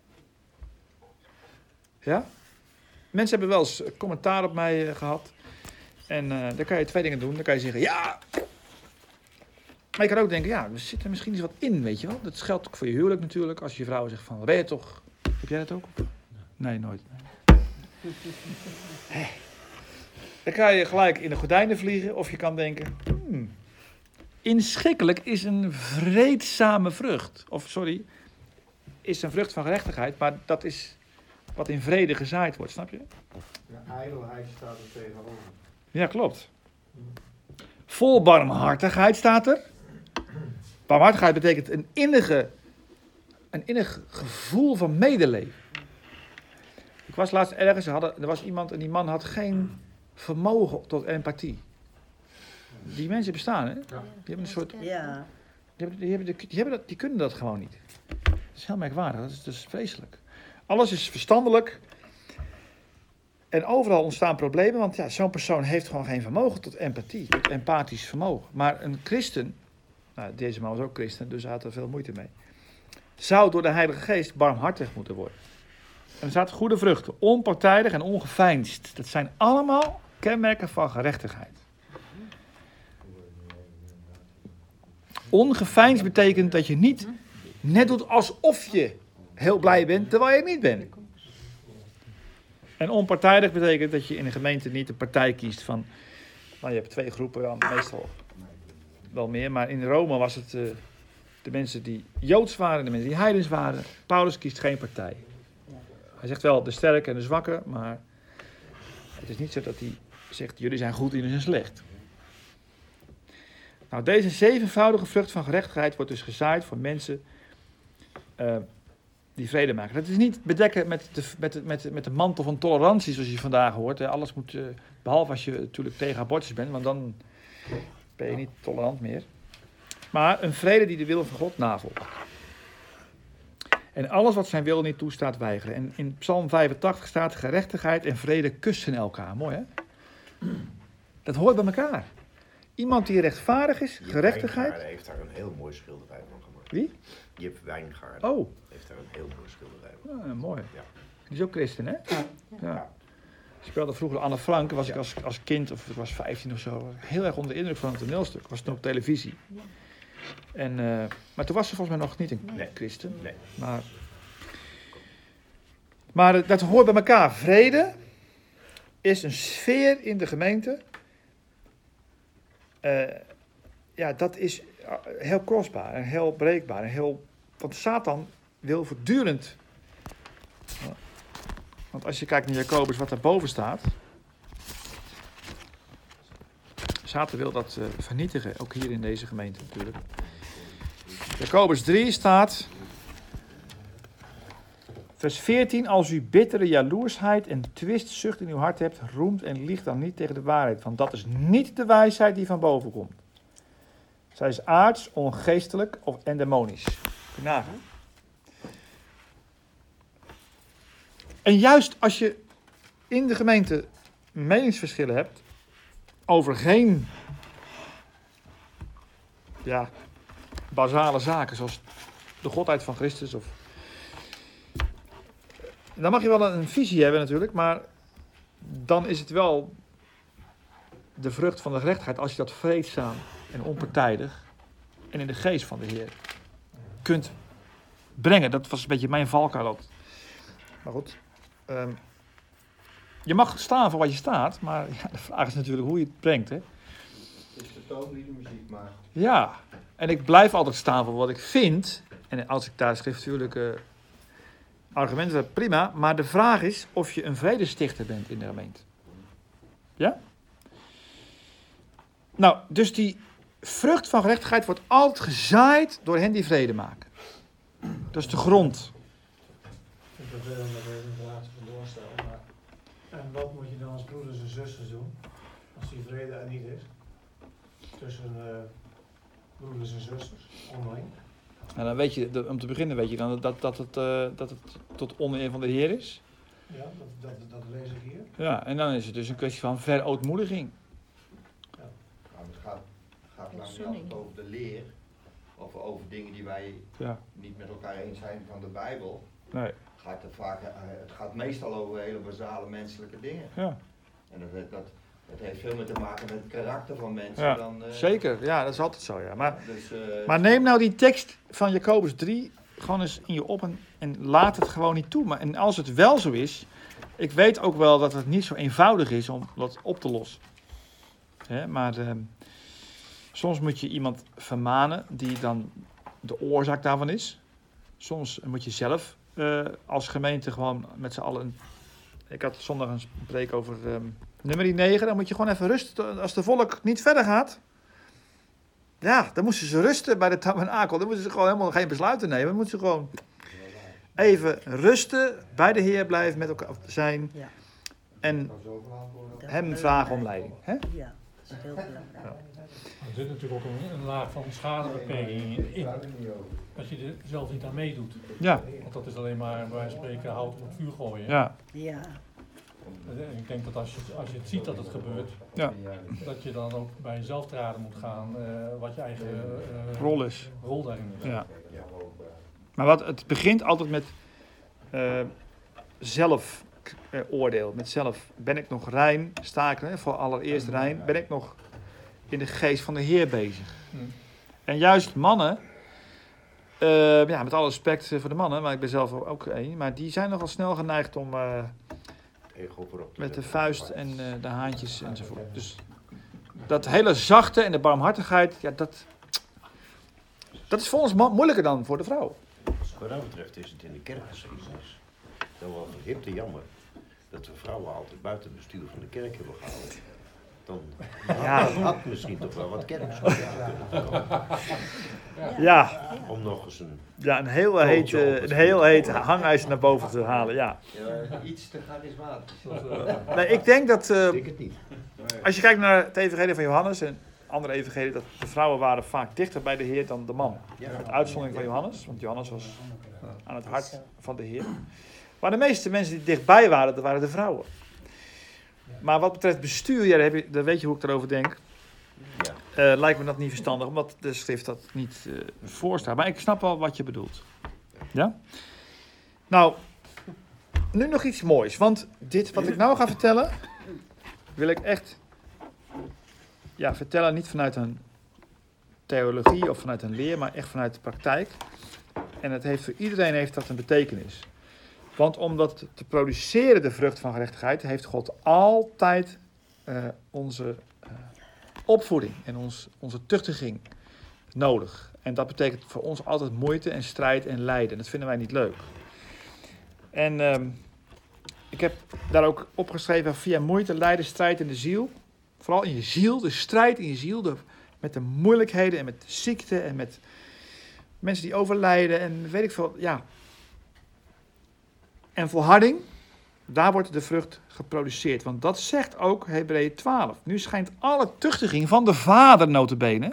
Ja? Mensen hebben wel eens commentaar op mij uh, gehad. En uh, dan kan je twee dingen doen. Dan kan je zeggen, ja. Maar je kan ook denken, ja, er zit er misschien iets wat in, weet je wel. Dat geldt ook voor je huwelijk natuurlijk. Als je vrouw zegt van, ben je toch? Heb jij dat ook? Nee, nooit. Hey. Dan kan je gelijk in de gordijnen vliegen of je kan denken, hmm, inschikkelijk is een vreedzame vrucht. Of sorry, is een vrucht van gerechtigheid, maar dat is wat in vrede gezaaid wordt, snap je? De ijdelheid staat er tegenover. Ja, klopt. Vol barmhartigheid staat er. Barmhartigheid betekent een innige, een innig gevoel van medeleven. Ik was laatst ergens, er, hadden, er was iemand en die man had geen vermogen tot empathie. Die mensen bestaan, hè? Die hebben een soort, Ja. die, hebben, die, hebben, die, hebben dat, die kunnen dat gewoon niet. Dat is heel merkwaardig, dat is, dat is vreselijk. Alles is verstandelijk. En overal ontstaan problemen, want ja, zo'n persoon heeft gewoon geen vermogen tot empathie, tot empathisch vermogen. Maar een christen, nou, deze man was ook christen, dus hij had er veel moeite mee, zou door de Heilige Geest barmhartig moeten worden. En er staat goede vruchten, onpartijdig en ongeveinsd. Dat zijn allemaal kenmerken van gerechtigheid. Ongeveinsd betekent dat je niet net doet alsof je heel blij bent, terwijl je niet bent. En onpartijdig betekent dat je in een gemeente niet een partij kiest van, nou, je hebt twee groepen dan, meestal wel meer, maar in Rome was het uh, de mensen die Joods waren en de mensen die heidens waren. Paulus kiest geen partij. Hij zegt wel de sterke en de zwakke, maar het is niet zo dat hij zegt, jullie zijn goed en jullie zijn slecht. Nou, deze zevenvoudige vrucht van gerechtigheid wordt dus gezaaid voor mensen uh, die vrede maken. Dat is niet bedekken met de, met, de, met, de, met de mantel van tolerantie, zoals je vandaag hoort. Hè. Alles moet, uh, behalve als je natuurlijk tegen abortus bent, want dan ben je niet tolerant meer. Maar een vrede die de wil van God navolgt. En alles wat zijn wil niet toestaat weigeren. En in Psalm vijfentachtig staat, gerechtigheid en vrede kussen elkaar. Mooi, hè? Dat hoort bij elkaar. Iemand die rechtvaardig is, Jip gerechtigheid. Wijngaarden heeft daar een heel mooi schilderij van gemaakt. Wie? Jip Wijngaarden Oh, heeft daar een heel mooi schilderij van. ja, mooi. Ja. Die is ook christen, hè? Ja. Ik speelde vroeger Anne Frank, was ik als, als kind, of ik was vijftien of zo, heel erg onder de indruk van een toneelstuk. Was toen op televisie. En, uh, maar toen was ze volgens mij nog niet een Nee. christen. Nee. Maar, maar uh, dat hoort bij elkaar. Vrede is een sfeer in de gemeente. Uh, ja, dat is uh, heel kostbaar en heel breekbaar. En heel, want Satan wil voortdurend. Uh, want als je kijkt naar Jacobus, wat daarboven staat. Satan wil dat uh, vernietigen, ook hier in deze gemeente natuurlijk. Jacobus drie staat, vers veertien, als u bittere jaloersheid en twistzucht in uw hart hebt, roemt en liegt dan niet tegen de waarheid, want dat is niet de wijsheid die van boven komt. Zij is aards, ongeestelijk of en demonisch. Kun je nagaan. En juist als je in de gemeente meningsverschillen hebt over geen, ja, basale zaken zoals de godheid van Christus, of dan mag je wel een visie hebben natuurlijk, maar dan is het wel de vrucht van de gerechtigheid als je dat vreedzaam en onpartijdig en in de geest van de Heer kunt brengen. Dat was een beetje mijn valkuil. Maar goed, um, je mag staan voor wat je staat, maar ja, de vraag is natuurlijk hoe je het brengt, hè? Het is de toon die de muziek maakt. Ja, en ik blijf altijd staan voor wat ik vind. En als ik daar schriftelijke argumenten heb, prima. Maar de vraag is of je een vredestichter bent in de gemeente. Ja? Nou, dus die vrucht van gerechtigheid wordt altijd gezaaid door hen die vrede maken. Dat is de grond. Ik vind het vervelend dat we in de laatste vandoor stellen, maar en wat moet je dan als broeders en zusters doen als die vrede er niet is? Tussen uh, broeders en zusters, onderling. En dan weet je, om te beginnen weet je dan dat, dat, het, uh, dat het tot oneer van de Heer is. Ja, dat, dat, dat lees ik hier. Ja, en dan is het dus een kwestie van verootmoediging. Nou, het gaat, het gaat nou niet altijd over de leer, of over dingen die wij Ja. niet met elkaar eens zijn van de Bijbel. Nee. Het gaat, er vaak, uh, het gaat meestal over hele basale menselijke dingen. Ja. En dat, dat, dat heeft veel meer te maken met het karakter van mensen Ja, dan... Uh, zeker. Ja, dat is altijd zo, ja. Maar, dus, uh, maar neem nou die tekst van Jacobus drie gewoon eens in je op en, en laat het gewoon niet toe. Maar, en als het wel zo is, ik weet ook wel dat het niet zo eenvoudig is om dat op te lossen. Hè, maar uh, soms moet je iemand vermanen die dan de oorzaak daarvan is. Soms moet je zelf uh, als gemeente gewoon met z'n allen... Ik had zondag een preek over um, nummer negen. Dan moet je gewoon even rusten. Als de volk niet verder gaat. Ja, dan moeten ze rusten bij de tabernakel. Dan moeten ze gewoon helemaal geen besluiten nemen. Dan moeten ze gewoon even rusten. Bij de Heer blijven, met elkaar zijn. Ja. En kan zo verhaald worden. Dat is hem heel vragen om belangrijk. leiding. Hè? Ja, dat is heel belangrijk. Er zit natuurlijk ook een, een laag van schadebeperking in, in. Daar is niet over. Als je er zelf niet aan meedoet. Ja, Want dat is alleen maar, bij wijze van spreken, hout op het vuur gooien. ja, Ja, En ik denk dat als je, als je het ziet dat het gebeurt, ja. dat je dan ook bij jezelf te raden moet gaan uh, wat je eigen uh, Rol is. rol daarin is. Ja. Maar wat, het begint altijd met uh, zelfoordeel. Met zelf. Ben ik nog rein? Sta ik, hè, voor allereerst rein? Ben ik nog in de geest van de Heer bezig? Hmm. En juist mannen, uh, ja, met alle respect voor de mannen, maar ik ben zelf ook één, maar die zijn nogal snel geneigd om uh, Ego voorop te met de zetten. vuist en uh, de haantjes enzovoort. Dus dat hele zachte en de barmhartigheid, ja, dat, dat is voor ons mo- moeilijker dan voor de vrouw. Wat dat betreft is het in de kerkgeschiedenis dan wel verhip te jammer dat we vrouwen altijd buiten het bestuur van de kerk hebben gehouden. Dan Ja. had, had misschien toch wel wat kerkschap kunnen komen. Ja, Om nog eens een... ja een heel heet, uh, een heel heet hangijzer naar boven te halen, ja. Ja, iets te charismatisch. Nee, ik denk dat, uh, Ik denk het niet. als je kijkt naar het evangelie van Johannes en andere evangelie, dat de vrouwen waren vaak dichter bij de Heer dan de man. Ja. Met uitzondering van Johannes, want Johannes was aan het hart van de Heer. Maar de meeste mensen die dichtbij waren, dat waren de vrouwen. Maar wat betreft bestuur, ja, dan, heb je, dan weet je hoe ik erover denk. Ja. Uh, lijkt me dat niet verstandig, omdat de schrift dat niet uh, voorstaat. Maar ik snap wel wat je bedoelt. Ja? Nou, nu nog iets moois. Want dit wat ik nou ga vertellen, wil ik echt ja, vertellen niet vanuit een theologie of vanuit een leer, maar echt vanuit de praktijk. En het heeft voor iedereen heeft dat een betekenis. Want om dat te produceren, de vrucht van gerechtigheid, heeft God altijd uh, onze uh, opvoeding en ons, onze tuchtiging nodig. En dat betekent voor ons altijd moeite en strijd en lijden. Dat vinden wij niet leuk. En um, ik heb daar ook opgeschreven via moeite, lijden, strijd in de ziel. Vooral in je ziel, de strijd in je ziel, de, met de moeilijkheden en met de ziekte en met mensen die overlijden en weet ik veel, ja. En volharding, daar wordt de vrucht geproduceerd. Want dat zegt ook Hebreeën twaalf. Nu schijnt alle tuchtiging van de Vader nota bene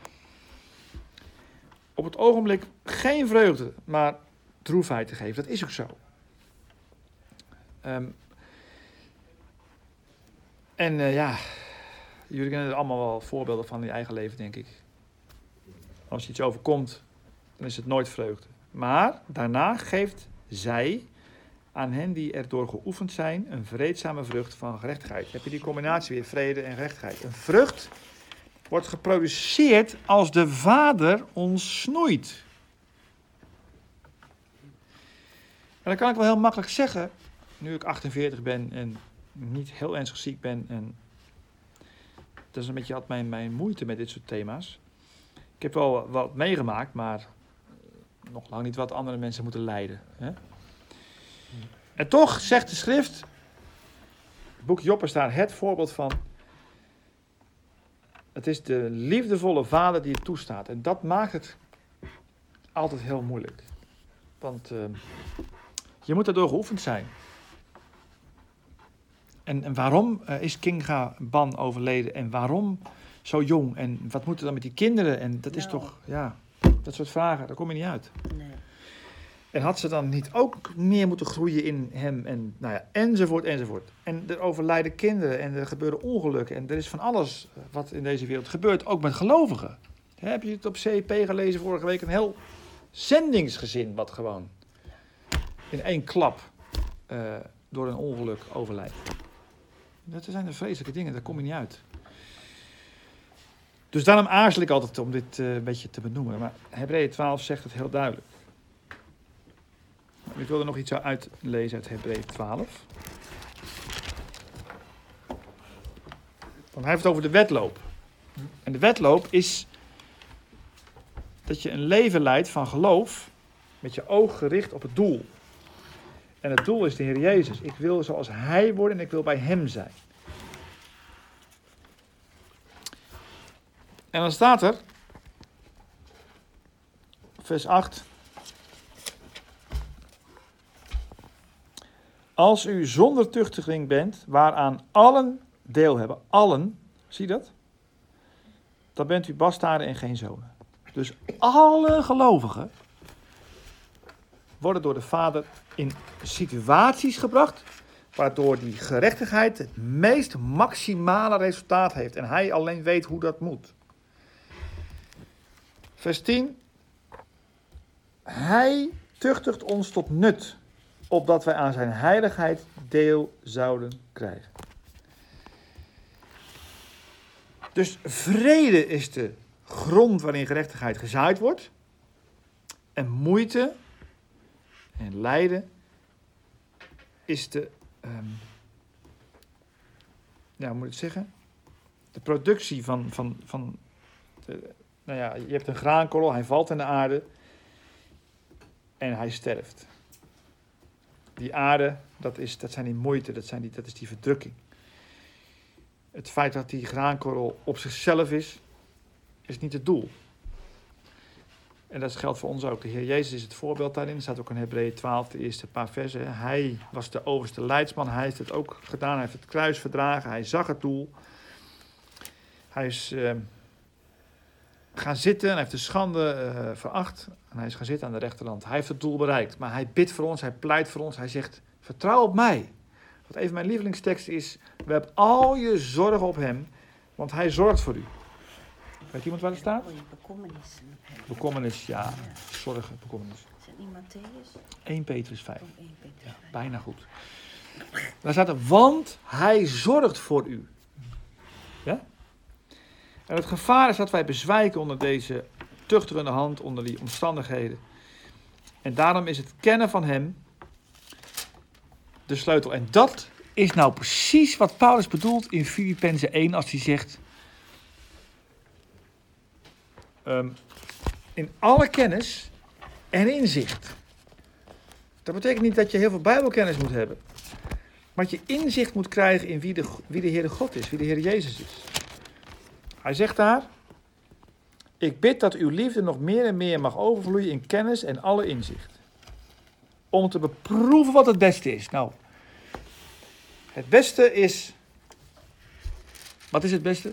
op het ogenblik geen vreugde, maar droefheid te geven. Dat is ook zo. Um, en uh, ja, jullie kennen er allemaal wel voorbeelden van in je eigen leven, denk ik. Als je iets overkomt, dan is het nooit vreugde. Maar daarna geeft zij aan hen die erdoor geoefend zijn een vreedzame vrucht van gerechtigheid. Heb je die combinatie weer, vrede en gerechtigheid. Een vrucht wordt geproduceerd als de Vader ons snoeit. En dat kan ik wel heel makkelijk zeggen, nu ik achtenveertig ben en niet heel ernstig ziek ben. En dat is een beetje altijd mijn, mijn moeite met dit soort thema's. Ik heb wel wat meegemaakt, maar nog lang niet wat andere mensen moeten lijden. Hè? En toch zegt de schrift, het boek Job is daar het voorbeeld van. Het is de liefdevolle vader die het toestaat. En dat maakt het altijd heel moeilijk. Want uh, je moet erdoor geoefend zijn. En, en waarom uh, is Kinga Ban overleden? En waarom zo jong? En wat moet er dan met die kinderen? En dat is Nou. toch, ja, dat soort vragen, daar kom je niet uit. Nee. En had ze dan niet ook meer moeten groeien in hem? En nou ja, enzovoort, enzovoort. En er overlijden kinderen en er gebeuren ongelukken. En er is van alles wat in deze wereld gebeurt, ook met gelovigen. Heb je het op C E P gelezen vorige week? Een heel zendingsgezin wat gewoon in één klap uh, door een ongeluk overlijdt. Dat zijn de vreselijke dingen, daar kom je niet uit. Dus daarom aarzel ik altijd om dit uh, een beetje te benoemen. Maar Hebreeën twaalf zegt het heel duidelijk. Ik wil er nog iets uitlezen uit Hebreeën twaalf. Want hij heeft het over de wedloop. En de wedloop is dat je een leven leidt van geloof met je oog gericht op het doel. En het doel is de Heer Jezus. Ik wil zoals Hij worden en ik wil bij Hem zijn. En dan staat er, vers acht. Als u zonder tuchtiging bent, waaraan allen deel hebben. Allen, zie je dat? Dan bent u bastaarden en geen zonen. Dus alle gelovigen worden door de Vader in situaties gebracht waardoor die gerechtigheid het meest maximale resultaat heeft. En hij alleen weet hoe dat moet. Vers tien. Hij tuchtigt ons tot nut, opdat wij aan zijn heiligheid deel zouden krijgen. Dus vrede is de grond waarin gerechtigheid gezaaid wordt. En moeite en lijden is de, um, ja, hoe moet ik het zeggen? De productie van, van, van de, nou ja, je hebt een graankorrel, hij valt in de aarde en hij sterft. Die aarde, dat, is, dat zijn die moeite, dat, zijn die, dat is die verdrukking. Het feit dat die graankorrel op zichzelf is, is niet het doel. En dat geldt voor ons ook. De Heer Jezus is het voorbeeld daarin. Er staat ook in Hebreeën twaalf, de eerste paar versen. Hij was de overste leidsman. Hij heeft het ook gedaan. Hij heeft het kruis verdragen. Hij zag het doel. Hij is uh, gaan zitten en hij heeft de schande uh, veracht. En hij is gaan zitten aan de rechterhand. Hij heeft het doel bereikt. Maar hij bidt voor ons. Hij pleit voor ons. Hij zegt, vertrouw op mij. Wat even mijn lievelingstekst is. Werp al je zorgen op hem. Want hij zorgt voor u. Weet iemand waar het staat? Oh, je bekommernis. Bekommernis, ja. Zorgen, bekommernis. Is het niet Matthäus? eerste Petrus vijf. Oh, één Petrus Ja, vijf. bijna goed. Daar staat er, want hij zorgt voor u. Ja? En het gevaar is dat wij bezwijken onder deze tuchtigende hand, onder die omstandigheden. En daarom is het kennen van hem de sleutel. En dat is nou precies wat Paulus bedoelt in Filippenzen één als hij zegt, Um, in alle kennis en inzicht. Dat betekent niet dat je heel veel Bijbelkennis moet hebben. Maar dat je inzicht moet krijgen in wie de, wie de Heere God is, wie de Heer Jezus is. Hij zegt daar, ik bid dat uw liefde nog meer en meer mag overvloeien in kennis en alle inzicht. Om te beproeven wat het beste is. Nou, het beste is... Wat is het beste?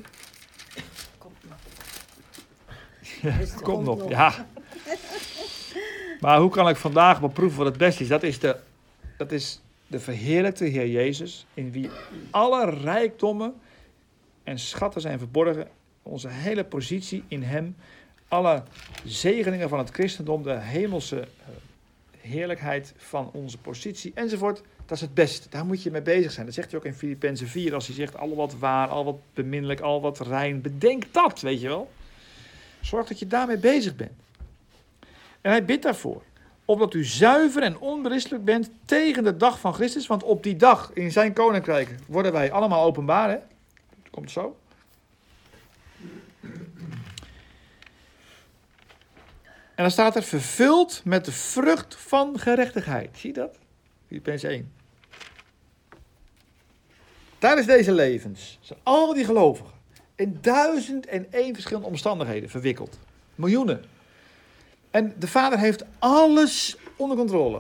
Ja, kom nog, ja. Maar hoe kan ik vandaag beproeven wat het beste is? Dat is de, dat is de verheerlijkte Heer Jezus, in wie alle rijkdommen en schatten zijn verborgen. Onze hele positie in hem, alle zegeningen van het christendom, de hemelse heerlijkheid van onze positie enzovoort. Dat is het beste. Daar moet je mee bezig zijn. Dat zegt hij ook in Filippenzen vier, als hij zegt, al wat waar, al wat beminnelijk, al wat rein. Bedenk dat, weet je wel. Zorg dat je daarmee bezig bent. En hij bidt daarvoor. Opdat u zuiver en onberispelijk bent tegen de dag van Christus. Want op die dag in zijn koninkrijk worden wij allemaal openbaar. Hè? Dat komt zo. En dan staat er vervuld met de vrucht van gerechtigheid. Zie je dat? Filippenzen één. Tijdens deze levens zijn al die gelovigen in duizend en één verschillende omstandigheden verwikkeld. Miljoenen. En de Vader heeft alles onder controle.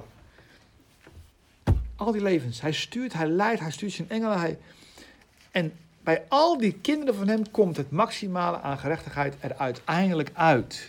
Al die levens. Hij stuurt, hij leidt, hij stuurt zijn engelen. Hij... En bij al die kinderen van hem komt het maximale aan gerechtigheid er uiteindelijk uit.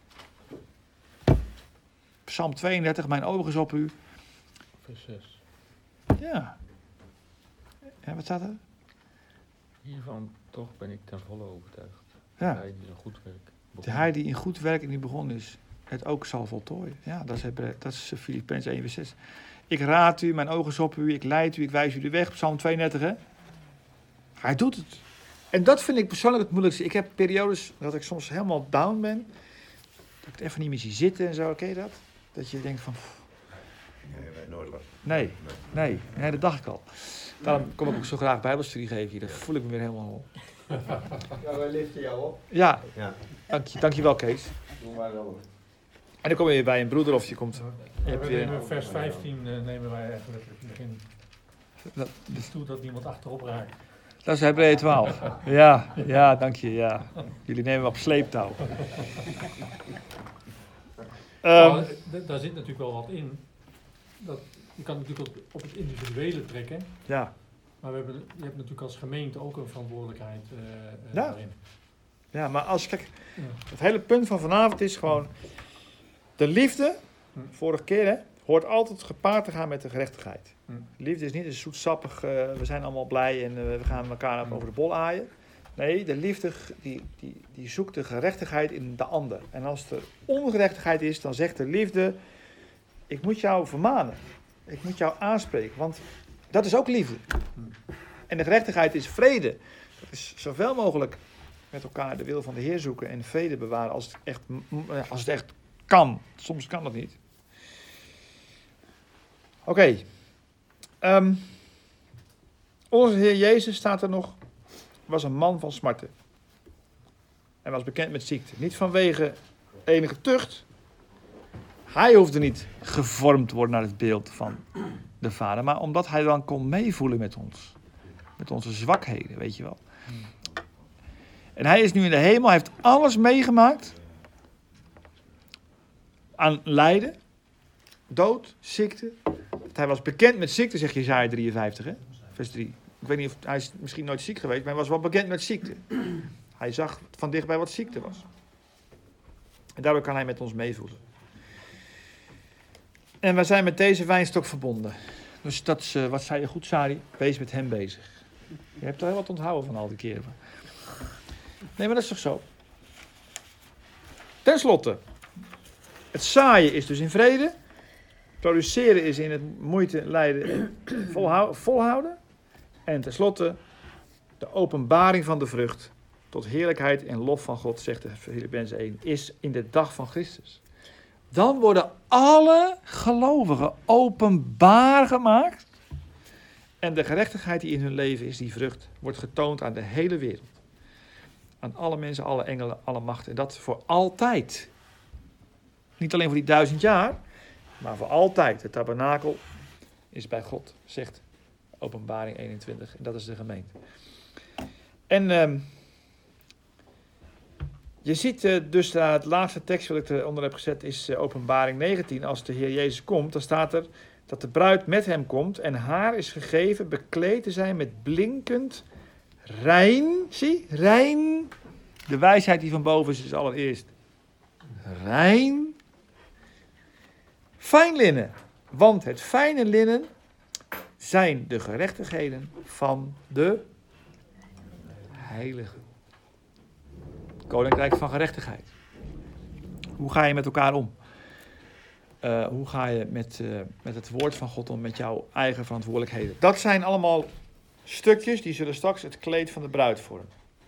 Psalm tweeëndertig, mijn oog is op u. Vers zes. Ja. Ja, wat staat er? Hiervan toch ben ik ten volle overtuigd. Ja. Hij die een goed werk begon. De hij die in goed werk in u begonnen is, het ook zal voltooien. Ja, dat is, dat is Filippenzen één vers zes. Ik raad u, mijn ogen is op u, ik leid u, ik wijs u de weg. Psalm tweeëndertig, hè? Hij doet het. En dat vind ik persoonlijk het moeilijkste. Ik heb periodes dat ik soms helemaal down ben. Dat ik het even niet meer zie zitten en zo, ken je dat? Dat je denkt van... Pff. Nee, wij nooit last. Nee, nee, nee, dat dacht ik al. Daarom kom ik ook zo graag bijbelstudie geven hier. Dan voel ik me weer helemaal Ja, wij liften jou op. Ja, Ja. dank je, dankjewel Kees. Doen wij wel. En dan kom je weer bij een broeder of je komt... Je Ja, hebt we weer- nemen vers vijftien uh, nemen wij eigenlijk in het begin Dat, toe dat niemand achterop raakt. dat is Hebreeën twaalf. Ja, ja, dank je, ja. Jullie nemen op sleeptouw. Ehm, Nou, d- daar zit natuurlijk wel wat in. Dat, je kan natuurlijk op, op het individuele trekken. ja, Maar we hebben, je hebt natuurlijk als gemeente ook een verantwoordelijkheid uh, uh, Ja. daarin. ja, maar als... Kijk, Ja. het hele punt van vanavond is gewoon... De liefde, Hm. vorige keer hè, hoort altijd gepaard te gaan met de gerechtigheid. Hm. Liefde is niet een zoetsappig, uh, we zijn allemaal blij en uh, we gaan elkaar Hm. over de bol aaien. Nee, de liefde die, die, die zoekt de gerechtigheid in de ander. En als er ongerechtigheid is, dan zegt de liefde... Ik moet jou vermanen. Ik moet jou aanspreken, want dat is ook liefde. En de gerechtigheid is vrede. Dat is zoveel mogelijk met elkaar de wil van de Heer zoeken en vrede bewaren als het echt, als het echt kan. Soms kan dat niet. Oké. Okay. Um, onze Heer Jezus, staat er nog, was een man van smarten. En was bekend met ziekte. Niet vanwege enige tucht. Hij hoefde niet gevormd te worden naar het beeld van de Vader. Maar omdat hij dan kon meevoelen met ons. Met onze zwakheden, weet je wel. En hij is nu in de hemel. Hij heeft alles meegemaakt. Aan lijden. Dood, ziekte. Hij was bekend met ziekte, zegt Jesaja drieënvijftig, hè? Vers drie. Ik weet niet of hij is misschien nooit ziek geweest, maar hij was wel bekend met ziekte. Hij zag van dichtbij wat ziekte was. En daardoor kan hij met ons meevoelen. En wij zijn met deze wijnstok verbonden. Dus dat is, uh, wat zei je goed, Sari? Wees met hem bezig. Je hebt er heel wat onthouden van al die keren. Nee, maar dat is toch zo? Ten slotte. Het zaaien is dus in vrede. Produceren is in het moeite, lijden en volhou- volhouden. En tenslotte de openbaring van de vrucht tot heerlijkheid en lof van God, zegt de Filippenzen één, is in de dag van Christus. Dan worden alle gelovigen openbaar gemaakt. En de gerechtigheid die in hun leven is, die vrucht, wordt getoond aan de hele wereld. Aan alle mensen, alle engelen, alle machten. En dat voor altijd. Niet alleen voor die duizend jaar, maar voor altijd. De tabernakel is bij God, zegt Openbaring eenentwintig. En dat is de gemeente. En um, je ziet uh, dus daar het laatste tekst wat ik eronder heb gezet is uh, Openbaring negentien. Als de Heer Jezus komt, dan staat er dat de bruid met hem komt en haar is gegeven bekleed te zijn met blinkend rein. Zie, rein. De wijsheid die van boven is, is allereerst rein. Fijn linnen, want het fijne linnen zijn de gerechtigheden van de heiligen. Koninkrijk van gerechtigheid. Hoe ga je met elkaar om? Uh, hoe ga je met, uh, met het woord van God om, met jouw eigen verantwoordelijkheden? Dat zijn allemaal stukjes die zullen straks het kleed van de bruid vormen.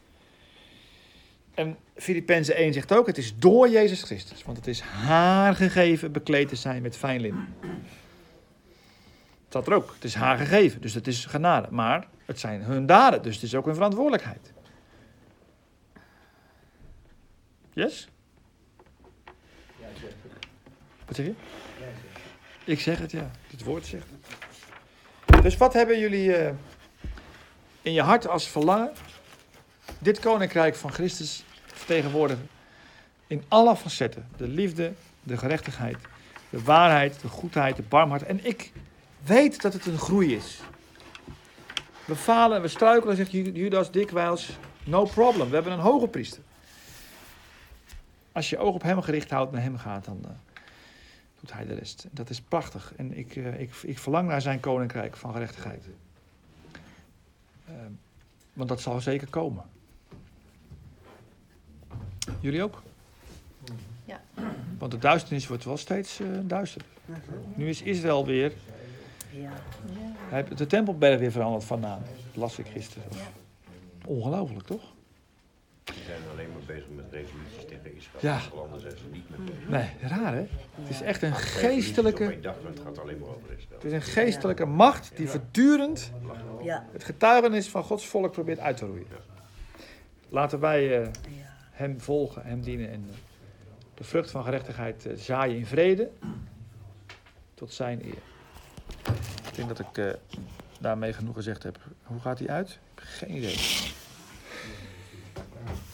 En Filippenzen één zegt ook, het is door Jezus Christus, want het is haar gegeven bekleed te zijn met fijn linnen. Dat er ook, het is haar gegeven, dus het is genade. Maar het zijn hun daden, dus het is ook hun verantwoordelijkheid. Yes? Wat zeg je? Ik zeg het, ja. Het woord zegt het. Dus wat hebben jullie uh, in je hart als verlangen? Dit koninkrijk van Christus vertegenwoordigen. In alle facetten. De liefde, de gerechtigheid, de waarheid, de goedheid, de barmhartigheid. En ik weet dat het een groei is. We falen, we struikelen, zegt Judas dikwijls. No problem, we hebben een hoge priester. Als je oog op hem gericht houdt, naar hem gaat, dan uh, doet hij de rest. Dat is prachtig. En ik, uh, ik, ik verlang naar zijn koninkrijk van gerechtigheid. Uh, want dat zal zeker komen. Jullie ook? Ja. Want de duisternis wordt wel steeds uh, duisterder. Nu is Israël weer... Ja. Hij heeft de Tempelberg weer veranderd van naam. Dat las ik gisteren. Ongelooflijk, toch? Die zijn alleen maar bezig met resoluties tegen Israël. Ja. Landen zijn ze niet mee bezig. Nee, raar hè? Het is echt een Resoluties op geestelijke... één dag, maar het gaat alleen maar over Israël. Het is een geestelijke macht die voortdurend Ja. het getuigenis van Gods volk probeert uit te roeien. laten wij uh, Ja. hem volgen, hem dienen en uh, de vrucht van gerechtigheid uh, zaaien in vrede tot zijn eer. Ik denk dat ik uh, daarmee genoeg gezegd heb. Hoe gaat hij uit? Ik heb geen idee.